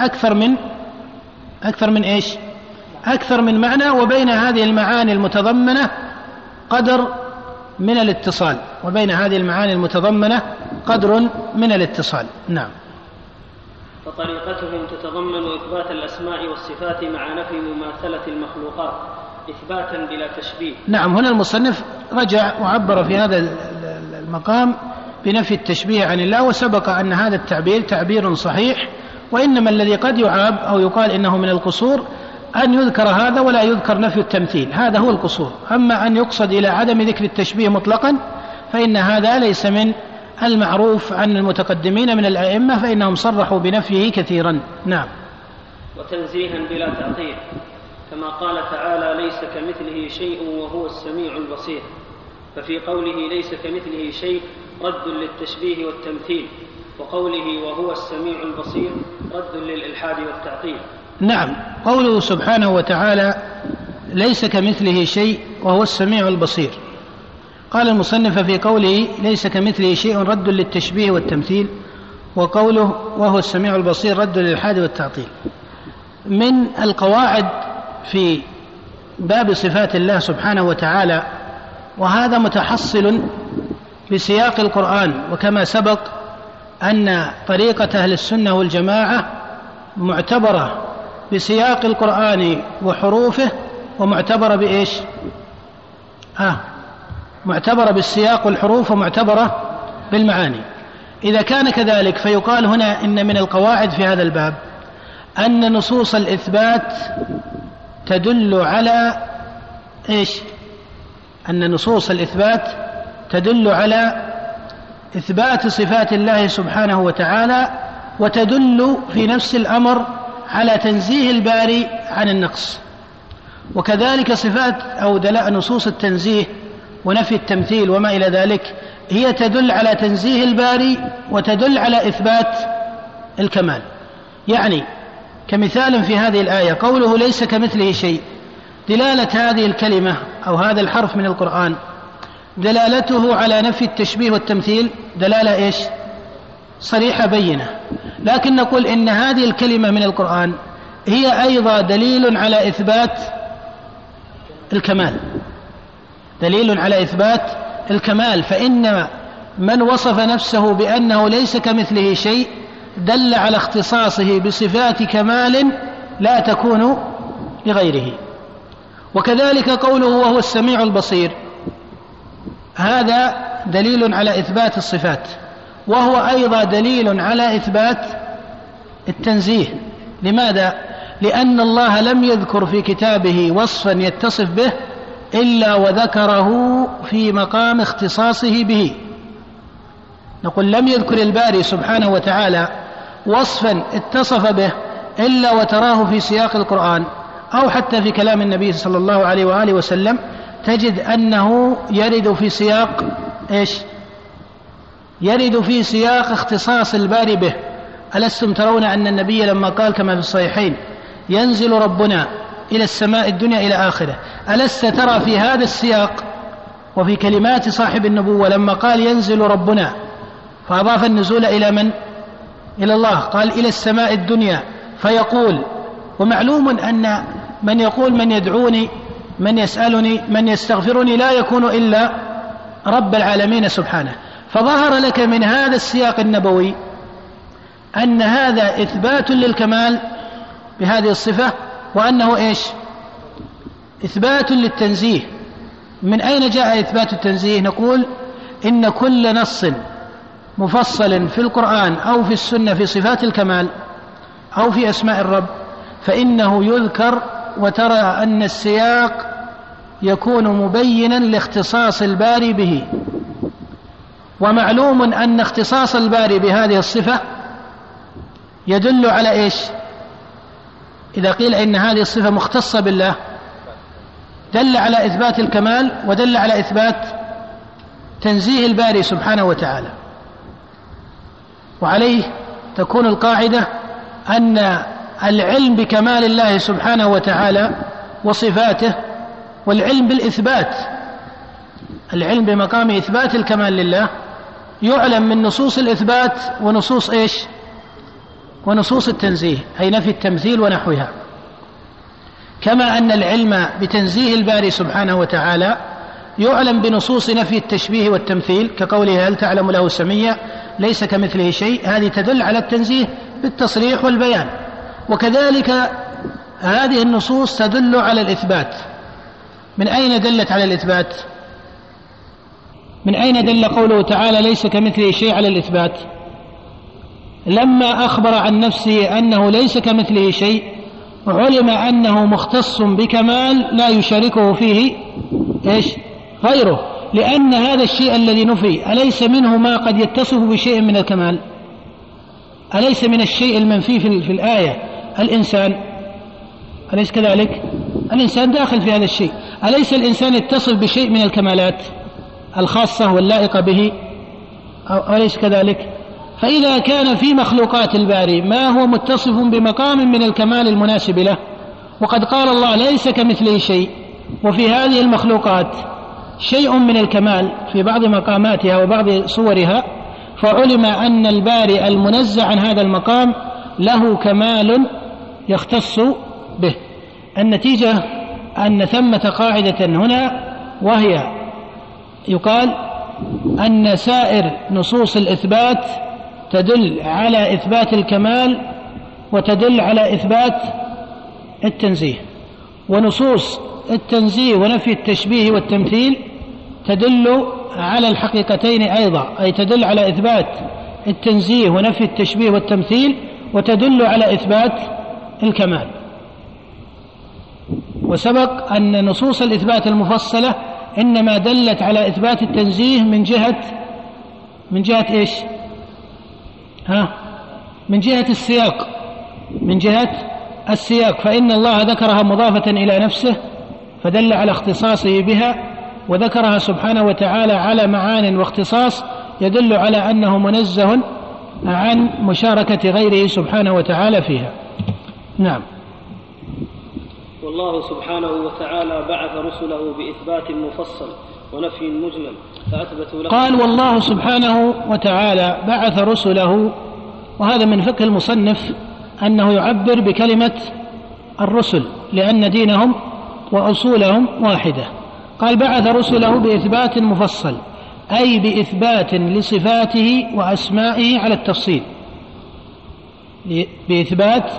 أكثر من إيش؟ أكثر من معنى، وبين هذه المعاني المتضمنة قدر من الاتصال، وبين هذه المعاني المتضمنة قدر من الاتصال. نعم. فطريقتهم تتضمن إثبات الأسماء والصفات مع نفي مماثلة المخلوقات إثباتا بلا تشبيه. نعم، هنا المصنف رجع وعبر في هذا المقام بنفي التشبيه عن الله، وسبق أن هذا التعبير تعبير صحيح، وإنما الذي قد يعاب أو يقال إنه من القصور أن يذكر هذا ولا يذكر نفي التمثيل، هذا هو القصور. أما أن يقصد إلى عدم ذكر التشبيه مطلقا فإن هذا ليس من المعروف عن المتقدمين من الأئمة، فإنهم صرحوا بنفيه كثيرا. نعم. وتنزيها بلا تعطيل، كما قال تعالى: ليس كمثله شيء وهو السميع البصير، ففي قوله ليس كمثله شيء رد للتشبيه والتمثيل، وقوله وهو السميع البصير رد للإلحاد والتعطيل. نعم، قوله سبحانه وتعالى ليس كمثله شيء وهو السميع البصير، قال المصنف في قوله ليس كمثله شيء رد للتشبيه والتمثيل، وقوله وهو السميع البصير رد للإلحاد والتعطيل. من القواعد في باب صفات الله سبحانه وتعالى، وهذا متحصل بسياق القرآن، وكما سبق أن طريقة أهل السنة والجماعة معتبرة بسياق القرآن وحروفه، ومعتبرة بإيش؟ معتبرة بالسياق والحروف، ومعتبرة بالمعاني. إذا كان كذلك فيقال هنا إن من القواعد في هذا الباب أن نصوص الإثبات تدل على إيش؟ أن نصوص الإثبات تدل على إثبات صفات الله سبحانه وتعالى، وتدل في نفس الأمر على تنزيه الباري عن النقص. وكذلك صفات أو نصوص التنزيه ونفي التمثيل وما إلى ذلك هي تدل على تنزيه الباري وتدل على إثبات الكمال. يعني كمثال في هذه الآية قوله ليس كمثله شيء، دلالة هذه الكلمة أو هذا الحرف من القرآن دلالته على نفي التشبيه والتمثيل دلالة إيش؟ صريحة بينة. لكن نقول إن هذه الكلمة من القرآن هي أيضا دليل على إثبات الكمال، دليل على إثبات الكمال. فإن من وصف نفسه بأنه ليس كمثله شيء دل على اختصاصه بصفات كمال لا تكون لغيره. وكذلك قوله وهو السميع البصير، هذا دليل على إثبات الصفات، وهو أيضا دليل على إثبات التنزيه. لماذا؟ لأن الله لم يذكر في كتابه وصفا يتصف به إلا وذكره في مقام اختصاصه به. نقول لم يذكر الباري سبحانه وتعالى وصفا اتصف به إلا وتراه في سياق القرآن أو حتى في كلام النبي صلى الله عليه وآله وسلم، تجد أنه يرد في سياق إيش؟ يرد في سياق اختصاص الباري به. ألستم ترون أن النبي لما قال كما في الصحيحين ينزل ربنا إلى السماء الدنيا إلى آخره، ألست ترى في هذا السياق وفي كلمات صاحب النبوة لما قال ينزل ربنا فأضاف النزول إلى من؟ إلى الله، قال إلى السماء الدنيا فيقول. ومعلوم أن من يقول من يدعوني من يسألني من يستغفرني لا يكون إلا رب العالمين سبحانه. فظهر لك من هذا السياق النبوي أن هذا إثبات للكمال بهذه الصفة، وأنه إيش؟ إثبات للتنزيه. من أين جاء إثبات التنزيه؟ نقول إن كل نص مفصل في القرآن أو في السنة في صفات الكمال أو في أسماء الرب فإنه يذكر وترى أن السياق يكون مبينا لاختصاص الباري به. ومعلوم أن اختصاص الباري بهذه الصفة يدل على إيش؟ إذا قيل إن هذه الصفة مختصة بالله دل على إثبات الكمال ودل على إثبات تنزيه الباري سبحانه وتعالى. وعليه تكون القاعدة أن العلم بكمال الله سبحانه وتعالى وصفاته والعلم بالإثبات، العلم بمقام إثبات الكمال لله يعلم من نصوص الإثبات ونصوص إيش؟ ونصوص التنزيه أي نفي التمثيل ونحوها. كما أن العلم بتنزيه الباري سبحانه وتعالى يعلم بنصوص نفي التشبيه والتمثيل كقوله هل تعلم له سميا ليس كمثله شيء، هذه تدل على التنزيه بالتصريح والبيان. وكذلك هذه النصوص تدل على الإثبات. من أين دلت على الإثبات؟ من أين دل قوله تعالى ليس كمثله شيء على الإثبات؟ لما أخبر عن نفسه أنه ليس كمثله شيء علم أنه مختص بكمال لا يشاركه فيه غيره، لأن هذا الشيء الذي نفي أليس منه ما قد يتصف بشيء من الكمال؟ أليس من الشيء المنفي في الآية الإنسان؟ أليس كذلك؟ الإنسان داخل في هذا الشيء. أليس الإنسان يتصف بشيء من الكمالات الخاصة واللائقة به؟ أليس كذلك؟ فإذا كان في مخلوقات الباري ما هو متصف بمقام من الكمال المناسب له، وقد قال الله ليس كمثله شيء، وفي هذه المخلوقات شيء من الكمال في بعض مقاماتها وبعض صورها، فعلم أن الباري المنزه عن هذا المقام له كمال يختص به. النتيجة أن ثمة قاعدة هنا، وهي يقال أن سائر نصوص الإثبات تدل على إثبات الكمال وتدل على إثبات التنزيه، ونصوص التنزيه ونفي التشبيه والتمثيل تدل على الحقيقتين أيضا، أي تدل على إثبات التنزيه ونفي التشبيه والتمثيل، وتدل على إثبات الكمال. وسبق أن نصوص الإثبات المفصلة إنما دلت على إثبات التنزيه من جهة إيش؟ من جهة السياق، من جهة السياق، فإن الله ذكرها مضافة إلى نفسه فدل على اختصاصه بها، وذكرها سبحانه وتعالى على معان واختصاص يدل على أنه منزه عن مشاركة غيره سبحانه وتعالى فيها. نعم. والله سبحانه وتعالى بعث رسله بإثبات مفصل ونفي مجمل فأثبتوا له. قال والله سبحانه وتعالى بعث رسله، وهذا من فقه المصنف أنه يعبر بكلمة الرسل لأن دينهم وأصولهم واحدة. قال بعث رسله بإثبات مفصل، أي بإثبات لصفاته وأسمائه على التفصيل، بإثبات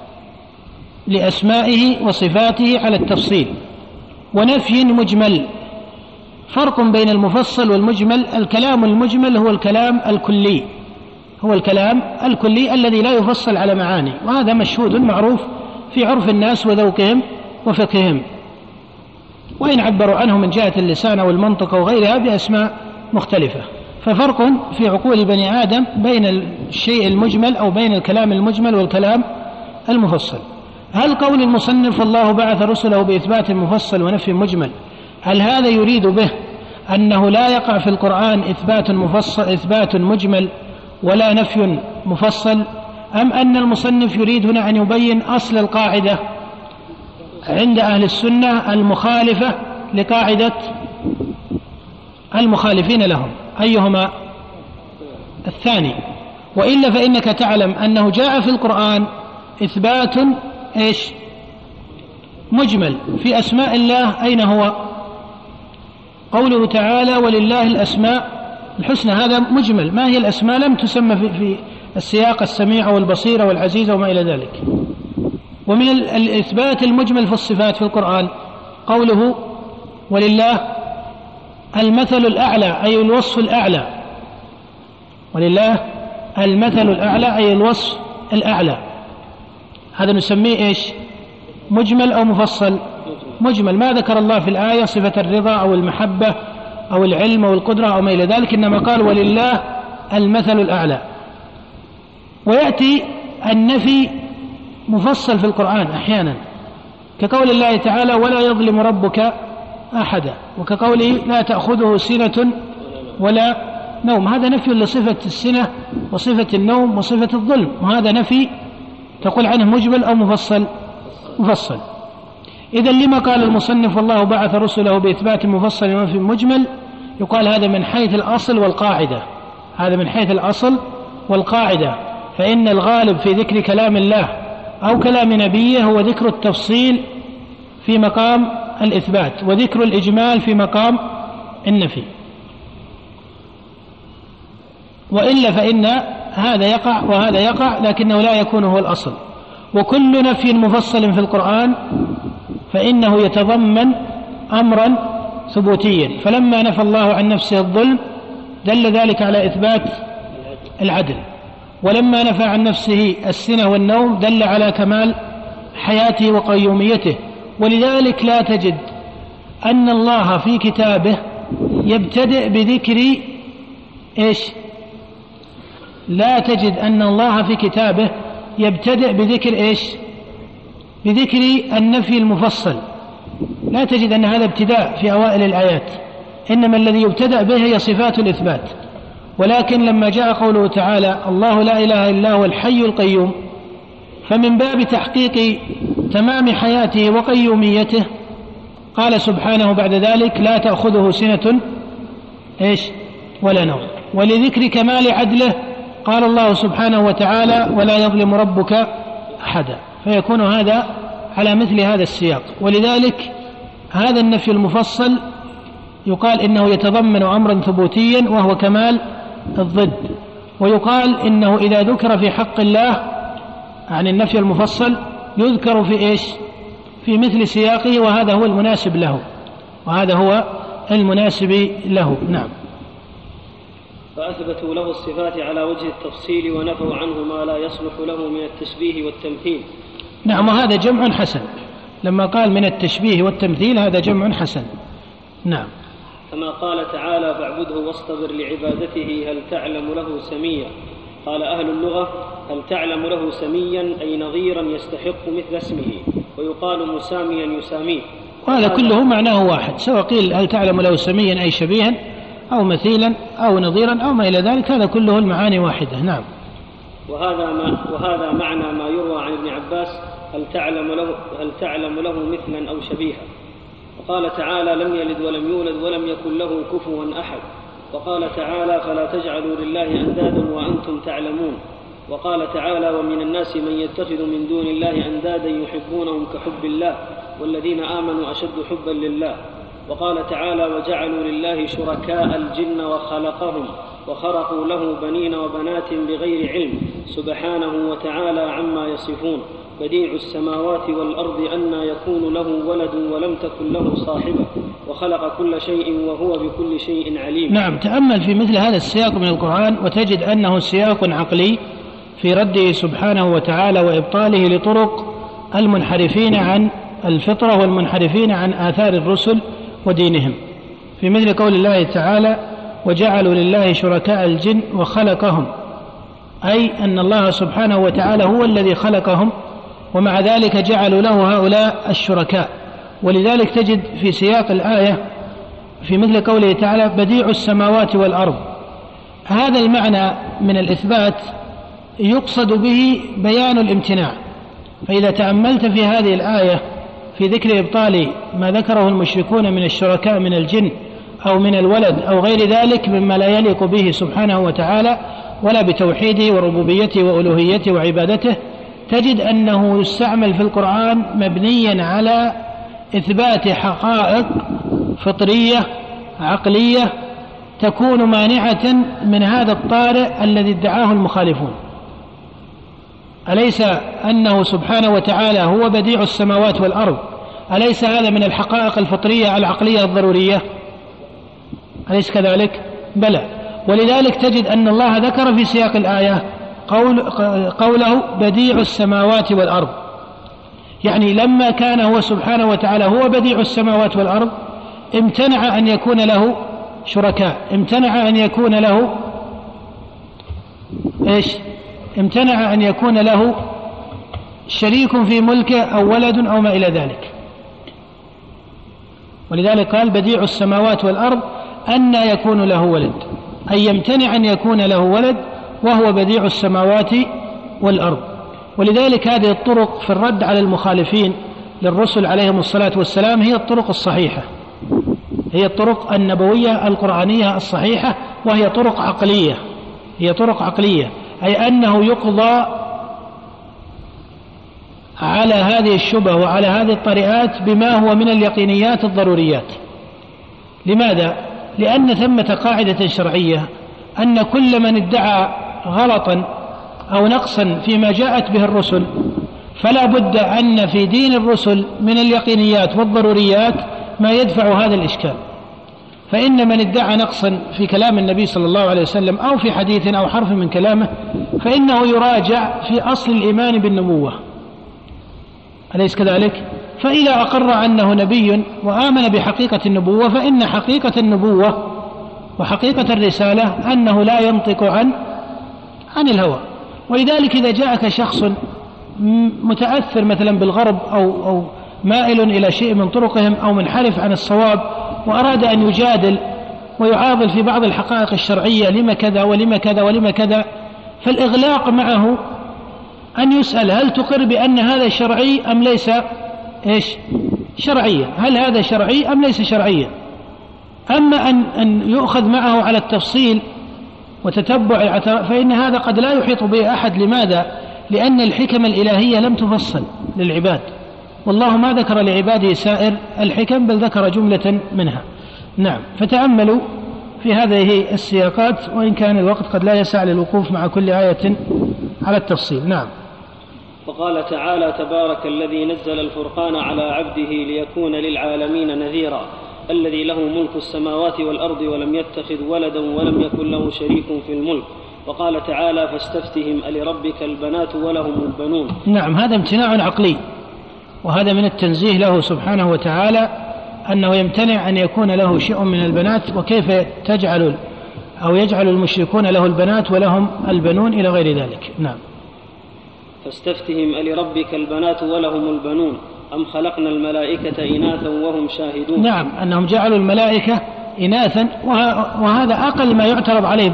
لأسمائه وصفاته على التفصيل، ونفي مجمل. فرق بين المفصل والمجمل. الكلام المجمل هو الكلام الكلي، هو الكلام الكلي الذي لا يفصل على معاني، وهذا مشهود معروف في عرف الناس وذوقهم وفقههم، وإن عبروا عنه من جهة اللسان والمنطق وغيرها بأسماء مختلفة. ففرق في عقول بني آدم بين الشيء المجمل أو بين الكلام المجمل والكلام المفصل. هل قول المصنف الله بعث رسله بإثبات مفصل ونفي مجمل، هل هذا يريد به أنه لا يقع في القرآن إثبات مجمل ولا نفي مفصل، أم أن المصنف يريد هنا أن يبين أصل القاعدة عند أهل السنة المخالفة لقاعدة المخالفين لهم؟ أيهما؟ الثاني. وإلا فإنك تعلم أنه جاء في القرآن إثبات مجمل في أسماء الله. أين هو؟ قوله تعالى ولله الأسماء الحسنى، هذا مجمل. ما هي الأسماء؟ لم تسمى في السياق السميع والبصير والعزيز وما إلى ذلك. ومن الإثبات المجمل في الصفات في القرآن قوله ولله المثل الأعلى، أي الوصف الأعلى. ولله المثل الأعلى أي الوصف الأعلى. هذا نسميه مجمل أو مفصل؟ مجمل. ما ذكر الله في الآية صفة الرضا أو المحبة أو العلم أو القدرة أو ما إلى ذلك، إنما قال ولله المثل الأعلى. ويأتي النفي مفصل في القرآن أحيانا، كقول الله تعالى ولا يظلم ربك أحدا، وكقوله لا تأخذه سنة ولا نوم. هذا نفي لصفة السنة وصفة النوم وصفة الظلم، وهذا نفي تقول عنه مجمل أو مفصل؟ مفصل. إذن لما قال المصنف والله بعث رسله بإثبات مفصل ونفي مجمل؟ يقال هذا من حيث الأصل والقاعدة، هذا من حيث الأصل والقاعدة. فإن الغالب في ذكر كلام الله أو كلام نبيه هو ذكر التفصيل في مقام الإثبات، وذكر الإجمال في مقام النفي. وإلا فإن هذا يقع وهذا يقع، لكنه لا يكون هو الأصل. وكل نفي مفصل في القرآن فإنه يتضمن أمرا ثبوتيا، فلما نفى الله عن نفسه الظلم دل ذلك على إثبات العدل، ولما نفى عن نفسه السنة والنوم دل على كمال حياته وقيوميته. ولذلك لا تجد أن الله في كتابه يبتدئ بذكر لا تجد أن الله في كتابه يبتدئ بذكر بذكر النفي المفصل، لا تجد أن هذا ابتداء في أوائل الآيات، إنما الذي يبتدأ به هي صفات الإثبات. ولكن لما جاء قوله تعالى الله لا إله إلا هو الحي القيوم، فمن باب تحقيق تمام حياته وقيوميته قال سبحانه بعد ذلك لا تأخذه سنة ولا نوم. ولذكر كمال عدله قال الله سبحانه وتعالى ولا يظلم ربك أحدا، فيكون هذا على مثل هذا السياق. ولذلك هذا النفي المفصل يقال إنه يتضمن أمرا ثبوتيا وهو كمال الضد، ويقال إنه إذا ذكر في حق الله عن النفي المفصل يذكر في مثل سياقه، وهذا هو المناسب له. نعم. فأثبتوا له الصفات على وجه التفصيل ونفوا عنه ما لا يصلح له من التشبيه والتمثيل. نعم، وهذا جمع حسن، لما قال من التشبيه والتمثيل هذا جمع حسن. نعم. كما قال تعالى فاعبده واصطبر لعبادته هل تعلم له سميا. قال أهل اللغة هل تعلم له سميا أي نظيرا يستحق مثل اسمه، ويقال مساميا يساميه، وهذا كله معناه واحد، سواء قيل هل تعلم له سميا أي شبيها أو مثيلا أو نظيرا أو ما إلى ذلك، هذا كله المعاني واحدة. نعم. وهذا معنى ما يروى عن ابن عباس هل تعلم له مثلا أو شبيها. وقال تعالى لم يلد ولم يولد ولم يكن له كفوا أحد. وقال تعالى فلا تجعلوا لله أندادا وأنتم تعلمون. وقال تعالى ومن الناس من يتخذ من دون الله أندادا يحبونهم كحب الله والذين آمنوا أشد حبا لله. وقال تعالى وجعلوا لله شركاء الجن وخلقهم وخرقوا له بنين وبنات بغير علم سبحانه وتعالى عما يصفون بديع السماوات والأرض أنى يكون له ولد ولم تكن له صاحبة وخلق كل شيء وهو بكل شيء عليم. نعم. تأمل في مثل هذا السياق من القرآن وتجد أنه سياق عقلي في رده سبحانه وتعالى وإبطاله لطرق المنحرفين عن الفطرة والمنحرفين عن آثار الرسل ودينهم، في مثل قول الله تعالى وجعلوا لله شركاء الجن وخلقهم، أي أن الله سبحانه وتعالى هو الذي خلقهم، ومع ذلك جعلوا له هؤلاء الشركاء. ولذلك تجد في سياق الآية في مثل قوله تعالى بديع السماوات والأرض، هذا المعنى من الإثبات يقصد به بيان الامتناع. فإذا تأملت في هذه الآية في ذكر إبطال ما ذكره المشركون من الشركاء من الجن أو من الولد أو غير ذلك مما لا يليق به سبحانه وتعالى ولا بتوحيده وربوبيته وألوهيته وعبادته، تجد أنه يستعمل في القرآن مبنيا على إثبات حقائق فطرية عقلية تكون مانعة من هذا الطارئ الذي ادعاه المخالفون. أليس أنه سبحانه وتعالى هو بديع السماوات والأرض؟ أليس هذا من الحقائق الفطرية العقلية الضرورية؟ أليس كذلك؟ بلى. ولذلك تجد أن الله ذكر في سياق الآية قوله بديع السماوات والأرض، يعني لما كان هو سبحانه وتعالى هو بديع السماوات والأرض امتنع أن يكون له شركاء، امتنع أن يكون له امتنع أن يكون له شريك في ملكه أو ولد أو ما إلى ذلك. ولذلك قال بديع السماوات والأرض أن يكون له ولد، أي يمتنع أن يكون له ولد وهو بديع السماوات والأرض. ولذلك هذه الطرق في الرد على المخالفين للرسل عليهم الصلاة والسلام هي الطرق الصحيحة، هي الطرق النبوية القرآنية الصحيحة، وهي طرق عقلية، هي طرق عقلية، أي أنه يقضى على هذه الشبه وعلى هذه الطريقات بما هو من اليقينيات الضروريات. لماذا؟ لأن ثمة قاعدة شرعية أن كل من ادعى غلطا أو نقصا فيما جاءت به الرسل فلا بد أن في دين الرسل من اليقينيات والضروريات ما يدفع هذا الإشكال. فإن من ادعى نقصا في كلام النبي صلى الله عليه وسلم أو في حديث أو حرف من كلامه فإنه يراجع في أصل الإيمان بالنبوة، أليس كذلك؟ فإذا أقر أنه نبي وآمن بحقيقة النبوة فإن حقيقة النبوة وحقيقة الرسالة أنه لا ينطق عن الهوى. ولذلك إذا جاءك شخص متأثر مثلا بالغرب أو مائل إلى شيء من طرقهم أو منحرف عن الصواب وأراد أن يجادل ويعاضل في بعض الحقائق الشرعية لما كذا ولما كذا ولما كذا، فالإغلاق معه أن يسأل هل تقر بأن هذا شرعي أم ليس شرعيا؟ هل هذا شرعي أم ليس شرعيا؟ أما أن يؤخذ معه على التفصيل وتتبع فإن هذا قد لا يحيط به أحد. لماذا؟ لأن الحكم الإلهية لم تفصل للعباد، والله ما ذكر لعباده سائر الحكم بل ذكر جملة منها. نعم، فتأملوا في هذه السياقات وإن كان الوقت قد لا يسع للوقوف مع كل آية على التفصيل. نعم. وقال تعالى: تبارك الذي نزل الفرقان على عبده ليكون للعالمين نذيرا الذي له ملك السماوات والأرض ولم يتخذ ولدا ولم يكن له شريك في الملك. وقال تعالى: فاستفتهم ألربك البنات ولهم البنون. نعم، هذا امتناع عقلي، وهذا من التنزيه له سبحانه وتعالى أنه يمتنع أن يكون له شيء من البنات، وكيف يجعل المشركون له البنات ولهم البنون إلى غير ذلك. نعم. فاستفتهم ألربك البنات ولهم البنون أم خلقنا الملائكة إناثا وهم شاهدون. نعم، أنهم جعلوا الملائكة إناثا، وهذا أقل ما يعترض عليه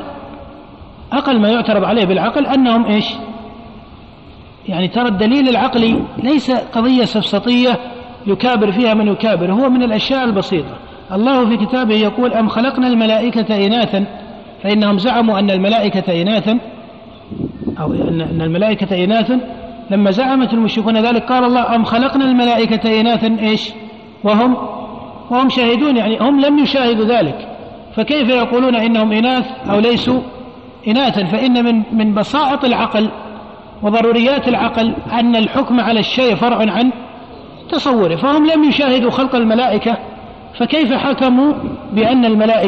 بالعقل أنهم يعني ترى الدليل العقلي ليس قضية سفسطية يكابر فيها من يكابر، هو من الأشياء البسيطة. الله في كتابه يقول: أم خلقنا الملائكة إناثا، فإنهم زعموا أن الملائكة إناثا أو أن الملائكة إناثا. لما زعمت المشركون ذلك قال الله: أم خلقنا الملائكة إناثا وهم شاهدون، يعني هم لم يشاهدوا ذلك، فكيف يقولون إنهم إناث أو ليسوا إناثا؟ فإن من بساطة العقل وضروريات العقل أن الحكم على الشيء فرع عن تصوره، فهم لم يشاهدوا خلق الملائكة، فكيف حكموا بأن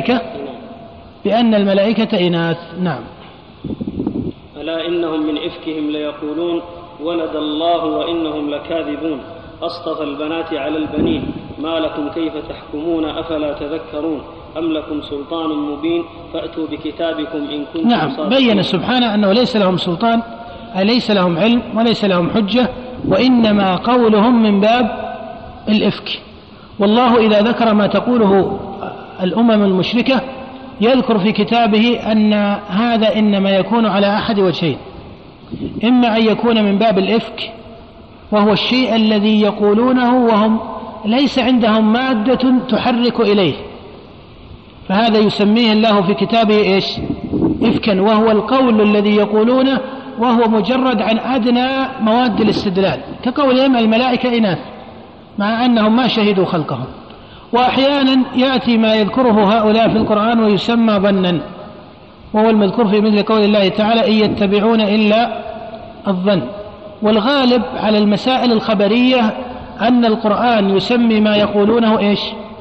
الملائكة إناث؟ نعم. ألا إنهم من إفكهم ليقولون ولد الله وإنهم لكاذبون أصطفى البنات على البنين ما لكم كيف تحكمون أفلا تذكرون أم لكم سلطان مبين فأتوا بكتابكم إن كنتم صادقين. بين سبحانه أنه ليس لهم سلطان، أي ليس لهم علم وليس لهم حجة، وإنما قولهم من باب الإفك. والله إذا ذكر ما تقوله الأمم المشركة يذكر في كتابه أن هذا إنما يكون على أحد وجهين: إما أن يكون من باب الإفك وهو الشيء الذي يقولونه وهم ليس عندهم مادة تحرك إليه، فهذا يسميه الله في كتابه إفكا، وهو القول الذي يقولونه وهو مجرد عن أدنى مواد الاستدلال، كقولهم الملائكة إناث مع أنهم ما شهدوا خلقهم. وأحيانا يأتي ما يذكره هؤلاء في القرآن ويسمى ظنا، وهو المذكور في مثل قول الله تعالى: إن يتبعون إلا الظن. والغالب على المسائل الخبرية أن القرآن يسمي ما يقولونه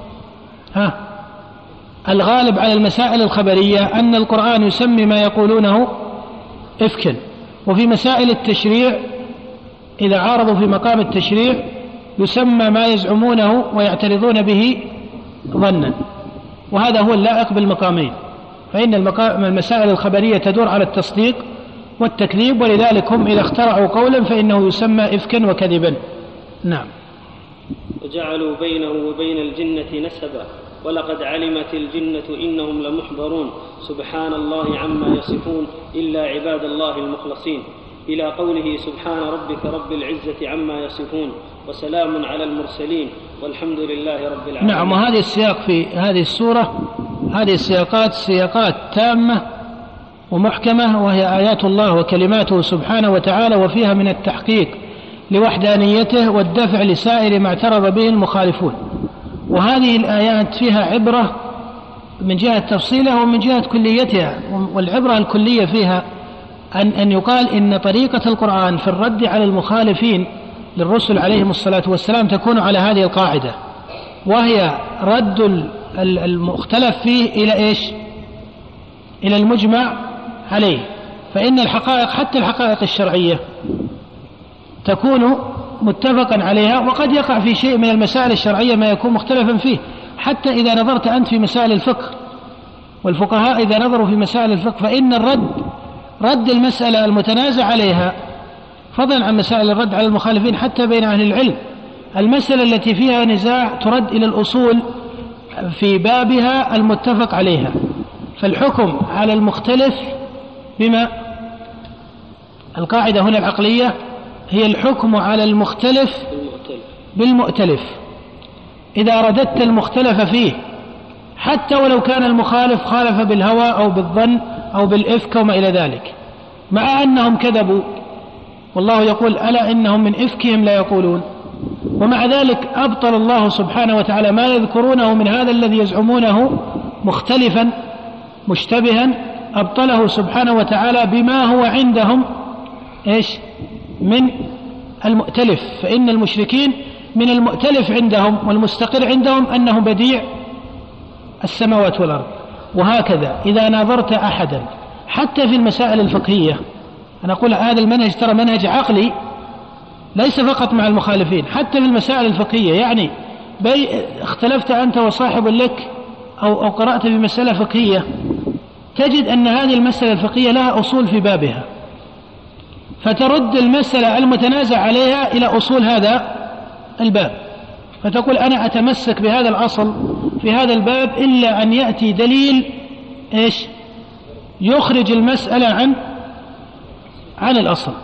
الغالب على المسائل الخبرية أن القرآن يسمي ما يقولونه إفكا. وفي مسائل التشريع إذا عارضوا في مقام التشريع يسمى ما يزعمونه ويعترضون به ظنا، وهذا هو اللائق بالمقامين، فإن المسائل الخبرية تدور على التصديق والتكذيب، ولذلك هم إذا اخترعوا قولا فإنه يسمى إفكا وكذبا. نعم. وجعلوا بينه وبين الجنة نسبا ولقد علمت الجنة إنهم لمحضرون سبحان الله عما يصفون إلا عباد الله المخلصين، إلى قوله سبحان ربك رب العزة عما يصفون وسلام على المرسلين والحمد لله رب العالمين. نعم. وهذه السياق في هذه السورة، هذه السياقات سياقات تامة ومحكمة، وهي آيات الله وكلماته سبحانه وتعالى، وفيها من التحقيق لوحدانيته والدفع لسائر ما اعترض به المخالفون. وهذه الآيات فيها عبرة من جهة تفصيلها ومن جهة كليتها. والعبرة الكلية فيها أن يقال إن طريقة القرآن في الرد على المخالفين للرسل عليهم الصلاة والسلام تكون على هذه القاعدة، وهي رد المختلف فيه إلى إيش؟ إلى المجمع عليه. فإن الحقائق حتى الحقائق الشرعية تكون متفقا عليها، وقد يقع في شيء من المسائل الشرعية ما يكون مختلفا فيه. حتى إذا نظرت أنت في مسائل الفقه، والفقهاء إذا نظروا في مسائل الفقه، فإن رد المسألة المتنازع عليها، فضلا عن مسائل الرد على المخالفين حتى بين أهل العلم، المسألة التي فيها نزاع ترد إلى الأصول في بابها المتفق عليها. فالحكم على المختلف بما القاعدة هنا العقلية هي الحكم على المختلف بالمؤتلف. إذا رددت المختلف فيه حتى ولو كان المخالف خالف بالهوى أو بالظن أو بالإفك وما إلى ذلك، مع أنهم كذبوا، والله يقول ألا إنهم من إفكهم لا يقولون، ومع ذلك أبطل الله سبحانه وتعالى ما يذكرونه من هذا الذي يزعمونه مختلفا مشتبها، أبطله سبحانه وتعالى بما هو عندهم إيش؟ من المؤتلف. فإن المشركين من المؤتلف عندهم والمستقر عندهم أنه بديع السماوات والأرض. وهكذا إذا ناظرت أحدا حتى في المسائل الفقهية، أنا أقول هذا المنهج ترى منهج عقلي ليس فقط مع المخالفين، حتى في المسائل الفقهية، يعني اختلفت أنت وصاحب لك أو قرأت في مسألة فقهية، تجد أن هذه المسألة الفقهية لها أصول في بابها، فترد المسألة المتنازع عليها إلى أصول هذا الباب، فتقول أنا أتمسك بهذا الأصل في هذا الباب إلا أن يأتي دليل إيش؟ يخرج المسألة عن الأصل.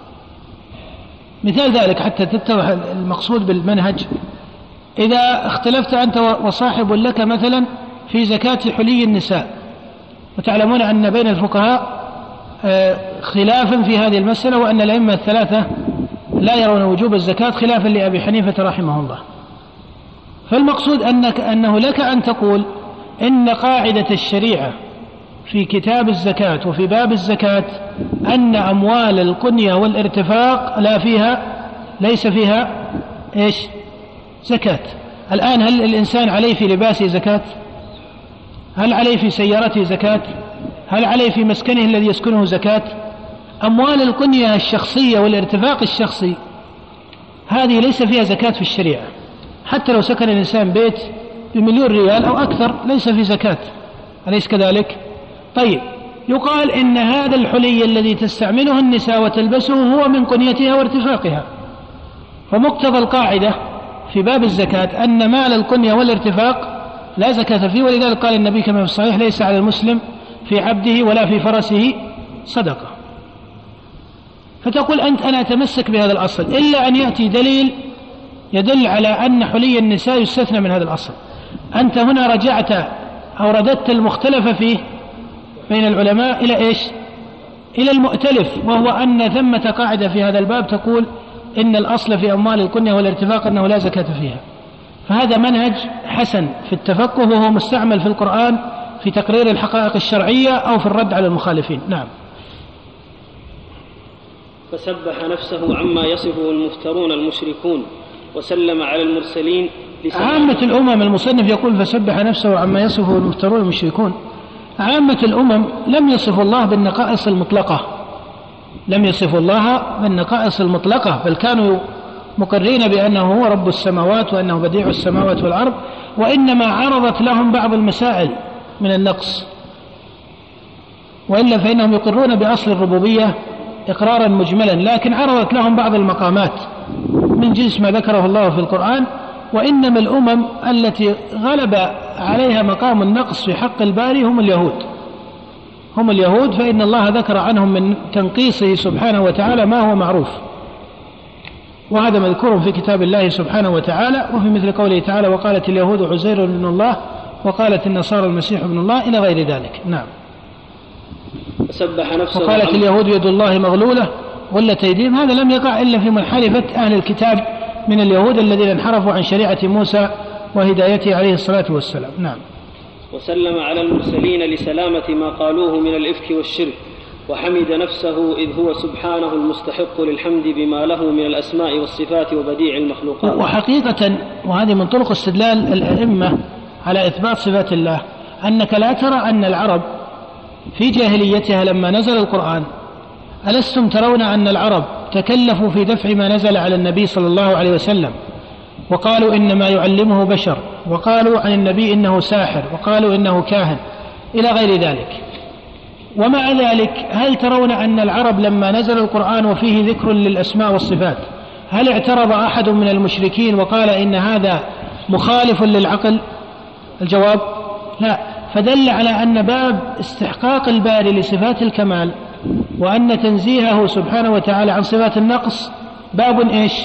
مثال ذلك حتى تتضح المقصود بالمنهج، إذا اختلفت أنت وصاحب لك مثلا في زكاة حلي النساء، وتعلمون أن بين الفقهاء خلافا في هذه المسألة، وأن الأئمة الثلاثة لا يرون وجوب الزكاة خلافا لأبي حنيفة رحمه الله. فالمقصود أنه لك أن تقول إن قاعدة الشريعة في كتاب الزكاة وفي باب الزكاة أن أموال القنية والارتفاق ليس فيها إيش؟ زكاة. الآن هل الإنسان عليه في لباسه زكاة؟ هل عليه في سيارته زكاة؟ هل عليه في مسكنه الذي يسكنه زكاة؟ أموال القنية الشخصية والارتفاق الشخصي هذه ليس فيها زكاة في الشريعة، حتى لو سكن الإنسان بيت ب1,000,000 ريال أو أكثر ليس في زكاة، أليس كذلك؟ طيب، يقال إن هذا الحلي الذي تستعمله النساء وتلبسه هو من قنيتها وارتفاقها، فمقتضى القاعدة في باب الزكاة أن مال القنية والارتفاق لا زكاة فيه، ولذلك قال النبي كما في الصحيح ليس على المسلم في عبده ولا في فرسه صدقة. فتقول أنت أنا أتمسك بهذا الأصل إلا أن يأتي دليل يدل على أن حلي النساء يستثنى من هذا الأصل. أنت هنا رجعت أو رددت المختلف فيه بين العلماء إلى إيش؟ إلى المؤتلف، وهو أن ثمة قاعدة في هذا الباب تقول إن الأصل في أموال القنية والارتفاق أنه لا زكاة فيها. فهذا منهج حسن في التفقه، وهو مستعمل في القرآن في تقرير الحقائق الشرعية أو في الرد على المخالفين. نعم. فسبح نفسه عما يصفه المفترون المشركون وسلم على المرسلين. عامة الأمم، المصنف يقول فسبح نفسه عما يصفه المفترون المشركون، عامة الأمم لم يصفوا الله بالنقائص المطلقة، لم يصفوا الله بالنقائص المطلقة، بل كانوا مقرين بأنه هو رب السماوات وأنه بديع السماوات والأرض، وإنما عرضت لهم بعض المسائل من النقص، وإلا فإنهم يقرون بأصل الربوبية إقرارا مجملا، لكن عرضت لهم بعض المقامات من جنس ما ذكره الله في القرآن. وإنما الأمم التي غلب عليها مقام النقص في حق الباري هم اليهود، فإن الله ذكر عنهم من تنقيصه سبحانه وتعالى ما هو معروف، وهذا مذكور في كتاب الله سبحانه وتعالى، وفي مثل قوله تعالى وقالت اليهود عزير ابن الله وقالت النصارى المسيح ابن الله إلى غير ذلك. نعم. وقالت اليهود يد الله مغلولة غلت أيديهم، هذا لم يقع إلا في منحرفة أهل الكتاب من اليهود الذين انحرفوا عن شريعة موسى وهدايته عليه الصلاة والسلام. نعم. وسلم على المرسلين لسلامة ما قالوه من الإفك والشرك، وحمد نفسه إذ هو سبحانه المستحق للحمد بما له من الأسماء والصفات وبديع المخلوقات. وحقيقة وهذه من طرق استدلال الأئمة على إثبات صفات الله، أنك لا ترى أن العرب في جاهليتها لما نزل القرآن، ألستم ترون أن العرب تكلفوا في دفع ما نزل على النبي صلى الله عليه وسلم، وقالوا إنما يعلمه بشر، وقالوا عن النبي إنه ساحر، وقالوا إنه كاهن إلى غير ذلك. ومع ذلك هل ترون أن العرب لما نزل القرآن وفيه ذكر للأسماء والصفات هل اعترض أحد من المشركين وقال إن هذا مخالف للعقل؟ الجواب لا. فدل على أن باب استحقاق الباري لصفات الكمال وأن تنزيهه سبحانه وتعالى عن صفات النقص باب إيش؟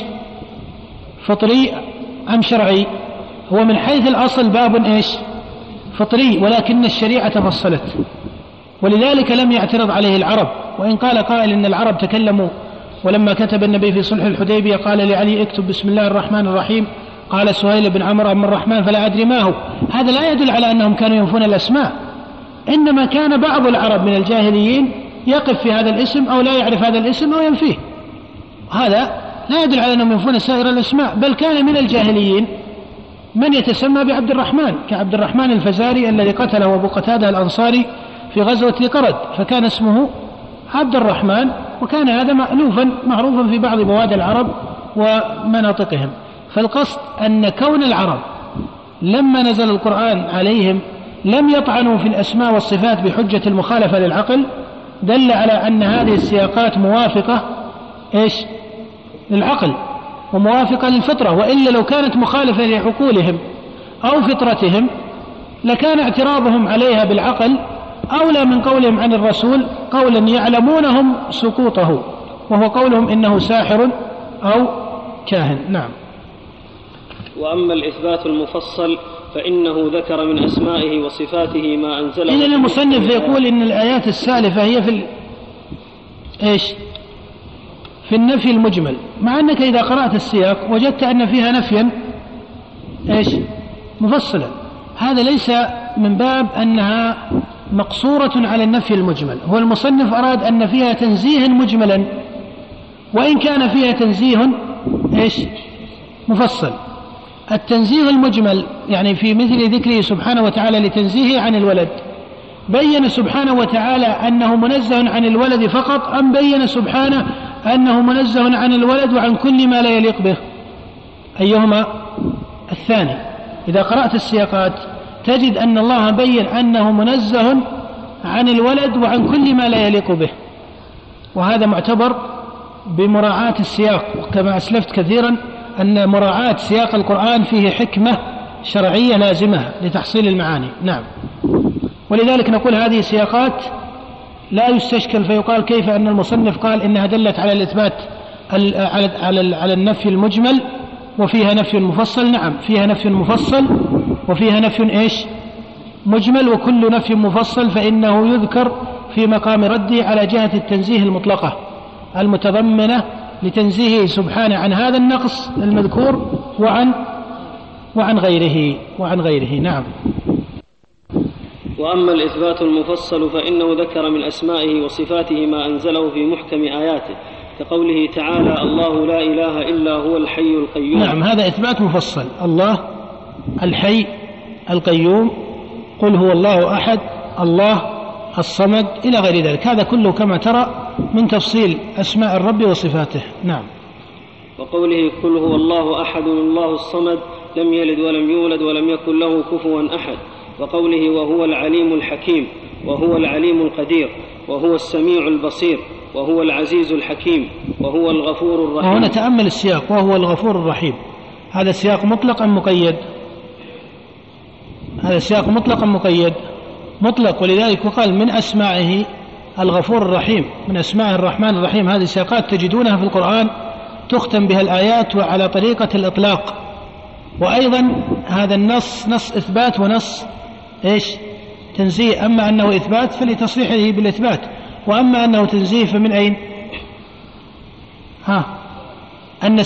فطري أم شرعي؟ هو من حيث الأصل باب إيش؟ فطري، ولكن الشريعة فصلت، ولذلك لم يعترض عليه العرب. وإن قال قائل إن العرب تكلموا ولما كتب النبي في صلح الحديبية قال لعلي اكتب بسم الله الرحمن الرحيم، قال سهيل بن عمرو أم الرحمن فلا أدري ما هو، هذا لا يدل على أنهم كانوا ينفون الأسماء، إنما كان بعض العرب من الجاهليين يقف في هذا الاسم أو لا يعرف هذا الاسم أو ينفيه، هذا لا يدل على أنهم ينفون سائر الأسماء، بل كان من الجاهليين من يتسمى بعبد الرحمن كعبد الرحمن الفزاري الذي قتله أبو قتادة الأنصاري في غزوة قرد، فكان اسمه عبد الرحمن، وكان هذا مألوفا معروفا في بعض بوادي العرب ومناطقهم. فالقصد أن كون العرب لما نزل القرآن عليهم لم يطعنوا في الأسماء والصفات بحجة المخالفة للعقل، دل على أن هذه السياقات موافقة إيش؟ للعقل وموافقة للفطرة، وإلا لو كانت مخالفة لعقولهم أو فطرتهم لكان اعتراضهم عليها بالعقل أولى من قولهم عن الرسول قولا يعلمونهم سقوطه، وهو قولهم إنه ساحر أو كاهن. نعم. وأما الإثبات المفصل فإنه ذكر من أسمائه وصفاته ما أنزله. إذن المصنف يقول إن الآيات السالفة هي في إيش؟ في النفي المجمل، مع أنك إذا قرأت السياق وجدت أن فيها نفيا إيش؟ مفصلا. هذا ليس من باب أنها مقصورة على النفي المجمل، هو المصنف أراد أن فيها تنزيه مجملا، وإن كان فيها تنزيه إيش؟ مفصل. التنزيه المجمل يعني في مثل ذكره سبحانه وتعالى لتنزيهه عن الولد، بين سبحانه وتعالى أنه منزه عن الولد فقط، أم بين سبحانه أنه منزه عن الولد وعن كل ما لا يليق به؟ أيهما؟ الثاني. إذا قرأت السياقات تجد أن الله بين أنه منزه عن الولد وعن كل ما لا يليق به، وهذا معتبر بمراعاة السياق، وكما أسلفت كثيرا أن مراعاة سياق القرآن فيه حكمة شرعية لازمة لتحصيل المعاني. نعم. ولذلك نقول هذه سياقات لا يستشكل فيقال كيف أن المصنف قال إنها دلت على الإثبات على النفي المجمل وفيها نفي مفصل. نعم، فيها نفي مفصل وفيها نفي إيش؟ مجمل، وكل نفي مفصل فإنه يذكر في مقام رده على جهة التنزيه المطلقة المتضمنة لتنزيهه سبحانه عن هذا النقص المذكور وعن غيره. نعم. وأما الإثبات المفصل فإنه ذكر من أسمائه وصفاته ما أنزله في محكم آياته، كقوله تعالى الله لا إله إلا هو الحي القيوم. نعم، هذا إثبات مفصل، الله الحي القيوم، قل هو الله أحد، الله الصمد، إلى غير ذلك. هذا كله كما ترى من تفصيل أسماء الرب وصفاته. نعم. وقوله قل هو الله أحد الله الصمد لم يلد ولم يولد ولم يكن له كفوا أحد. وقوله وهو العليم الحكيم وهو العليم القدير وهو السميع البصير وهو العزيز الحكيم وهو الغفور الرحيم. وهنا تأمل السياق، وهو الغفور الرحيم، هذا السياق مطلق أم مقيد؟ هذا السياق مطلق أم مقيد؟ مطلق، ولذلك وقال من أسمائه الغفور الرحيم، من أسماء الرحمن الرحيم. هذه سياقات تجدونها في القرآن تختم بها الآيات وعلى طريقة الإطلاق. وأيضا هذا النص نص إثبات ونص إيش؟ تنزيه. أما أنه إثبات فلتصريحه بالإثبات، وأما أنه تنزيه فمن أين؟ أن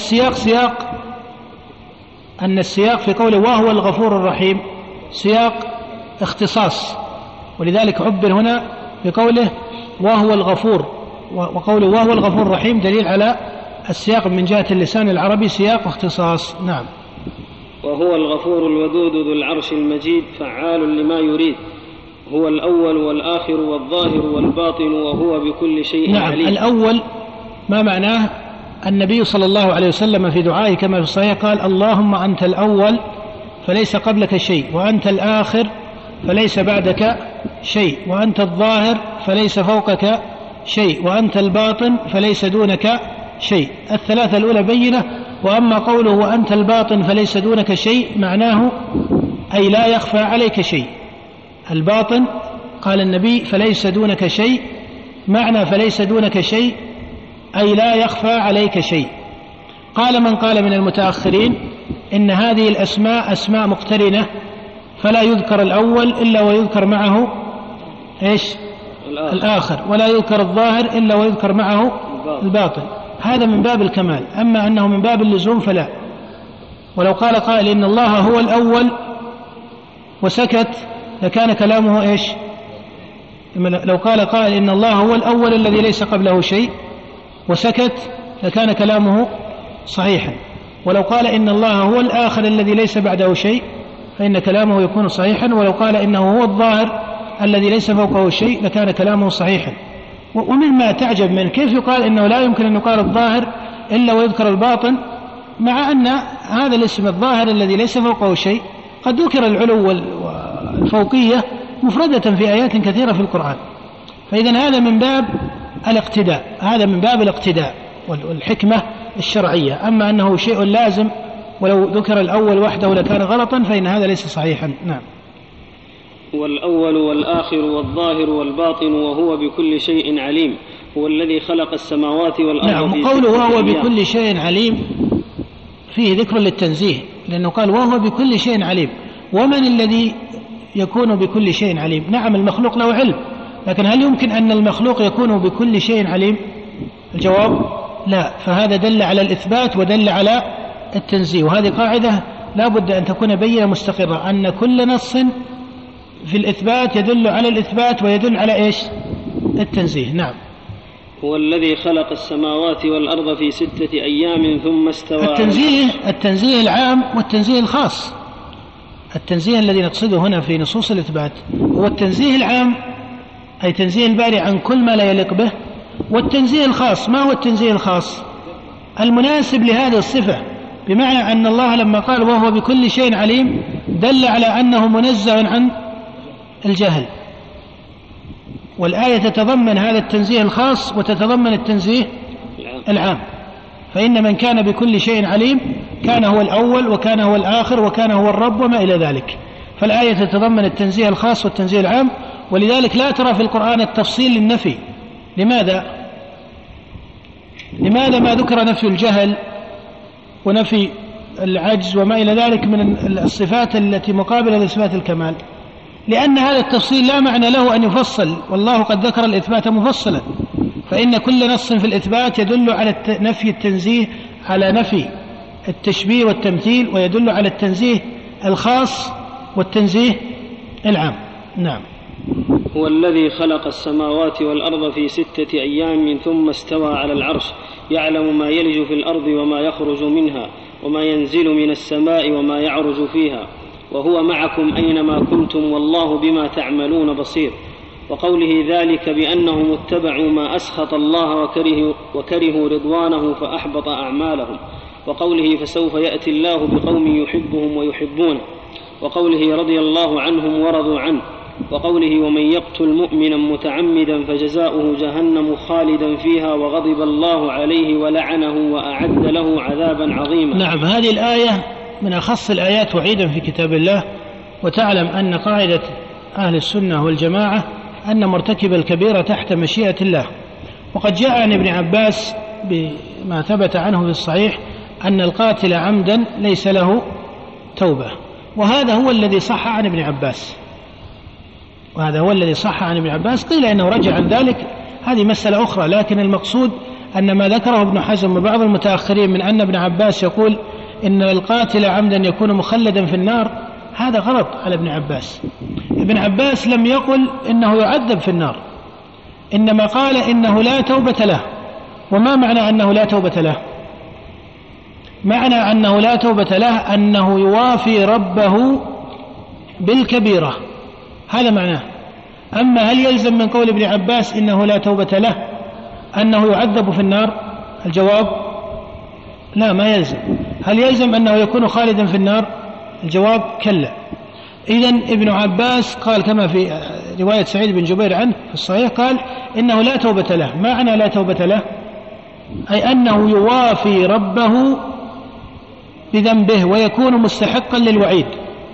السياق في قوله وهو الغفور الرحيم سياق اختصاص، ولذلك عبر هنا بقوله وهو الغفور، وقوله وهو الغفور الرحيم دليل على السياق من جهة اللسان العربي سياق واختصاص. نعم. وهو الغفور الودود ذو العرش المجيد فعال لما يريد، هو الأول والآخر والظاهر والباطن وهو بكل شيء نعم عليم. الأول ما معناه؟ النبي صلى الله عليه وسلم في دعائه كما في الصحيح قال اللهم أنت الأول فليس قبلك شيء، وأنت الآخر فليس بعدك شيء، وأنت الظاهر فليس فوقك شيء، وأنت الباطن فليس دونك شيء. الثلاثة الأولى بينة. وأما قوله وأنت الباطن فليس دونك شيء معناه أي لا يخفى عليك شيء. الباطن قال النبي فليس دونك شيء، معنى فليس دونك شيء أي لا يخفى عليك شيء. قال من قال من المتأخرين إن هذه الأسماء أسماء مقترنة، فلا يذكر الأول إلا ويذكر معه إيش؟ الآخر، ولا يذكر الظاهر إلا ويذكر معه الباطن. هذا من باب الكمال. أما أنه من باب اللزوم فلا. ولو قال قائل إن الله هو الأول وسكت لكان كلامه إيش؟ لو قال قائل إن الله هو الأول الذي ليس قبله شيء وسكت لكان كلامه صحيحا. ولو قال إن الله هو الآخر الذي ليس بعده شيء فإن كلامه يكون صحيحا. ولو قال إنه هو الظاهر الذي ليس فوقه شيء لكان كلامه صحيحا. ومما تعجب من كيف يقال إنه لا يمكن أن يقال الظاهر إلا ويذكر الباطن، مع أن هذا الاسم الظاهر الذي ليس فوقه شيء قد ذكر العلو والفوقية مفردة في آيات كثيرة في القرآن. فإذن هذا من باب الاقتداء، هذا من باب الاقتداء والحكمة الشرعية. أما أنه شيء لازم ولو ذكر الأول وحده لكان غلطا فإن هذا ليس صحيحا. نعم. هو الأول والآخر والظاهر والباطن وهو بكل شيء عليم، هو الذي خلق السماوات والأرض. نعم. قوله وهو بكل شيء عليم فيه ذكر للتنزيه، لأنه قال وهو بكل شيء عليم. ومن الذي يكون بكل شيء عليم؟ نعم المخلوق له علم، لكن هل يمكن أن المخلوق يكون بكل شيء عليم؟ الجواب لا. فهذا دل على الإثبات ودل على التنزيه، وهذه قاعدة لا بد أن تكون بينة مستقرة، أن كل نص في الإثبات يدل على الإثبات ويدل على إيش؟ التنزيه. نعم. هو الذي خلق السماوات والأرض في 6 أيام ثم استوى. التنزيه العام والتنزيه الخاص. التنزيه الذي نقصده هنا في نصوص الإثبات هو التنزيه العام، أي تنزيه الباري عن كل ما لا يليق به. والتنزيه الخاص ما هو التنزيه الخاص؟ المناسب لهذه الصفة، بمعنى أن الله لما قال وهو بكل شيء عليم دل على أنه منزه عن الجهل، والآية تتضمن هذا التنزيه الخاص وتتضمن التنزيه العام. فإن من كان بكل شيء عليم كان هو الأول وكان هو الآخر وكان هو الرب وما إلى ذلك. فالآية تتضمن التنزيه الخاص والتنزيه العام، ولذلك لا ترى في القرآن التفصيل للنفي. لماذا ما ذكر نفي الجهل ونفي العجز وما إلى ذلك من الصفات التي مقابلة لصفات الكمال؟ لأن هذا التفصيل لا معنى له أن يفصل، والله قد ذكر الإثبات مفصلا. فإن كل نص في الإثبات يدل على نفي التنزيه، على نفي التشبيه والتمثيل، ويدل على التنزيه الخاص والتنزيه العام. نعم. هو الذي خلق السماوات والأرض في 6 أيام ثم استوى على العرش، يعلم ما يلج في الأرض وما يخرج منها وما ينزل من السماء وما يعرج فيها، وهو معكم أينما كنتم والله بما تعملون بصير. وقوله ذلك بأنهم اتبعوا ما أسخط الله وكرهوا رضوانه فأحبط أعمالهم. وقوله فسوف يأتي الله بقوم يحبهم ويحبونه. وقوله رضي الله عنهم ورضوا عنه. وقوله ومن يقتل مؤمنا متعمدا فجزاؤه جهنم خالدا فيها وغضب الله عليه ولعنه وأعد له عذابا عظيما. نعم. هذه الآية من أخص الآيات وعيدا في كتاب الله. وتعلم أن قاعدة أهل السنة والجماعة أن مرتكب الكبيرة تحت مشيئة الله. وقد جاء عن ابن عباس بما ثبت عنه في الصحيح أن القاتل عمدا ليس له توبة، وهذا هو الذي صح عن ابن عباس، قيل إنه رجع عن ذلك، هذه مسألة أخرى. لكن المقصود أن ما ذكره ابن حزم وبعض المتأخرين من أن ابن عباس يقول إن القاتل عمدا يكون مخلدا في النار، هذا غلط على ابن عباس، ابن عباس لم يقل إنه يعذب في النار، إنما قال إنه لا توبة له. وما معنى أنه لا توبة له؟ معنى أنه لا توبة له أنه يوافي ربه بالكبيرة، هذا معناه. أما هل يلزم من قول ابن عباس إنه لا توبة له أنه يعذب في النار؟ الجواب لا، ما يلزم. هل يلزم أنه يكون خالدا في النار؟ الجواب كلا. إذن ابن عباس قال كما في رواية سعيد بن جبير عنه في الصحيح، قال إنه لا توبة له. معنى لا توبة له أي أنه يوافي ربه بذنبه ويكون مستحقا للوعيد.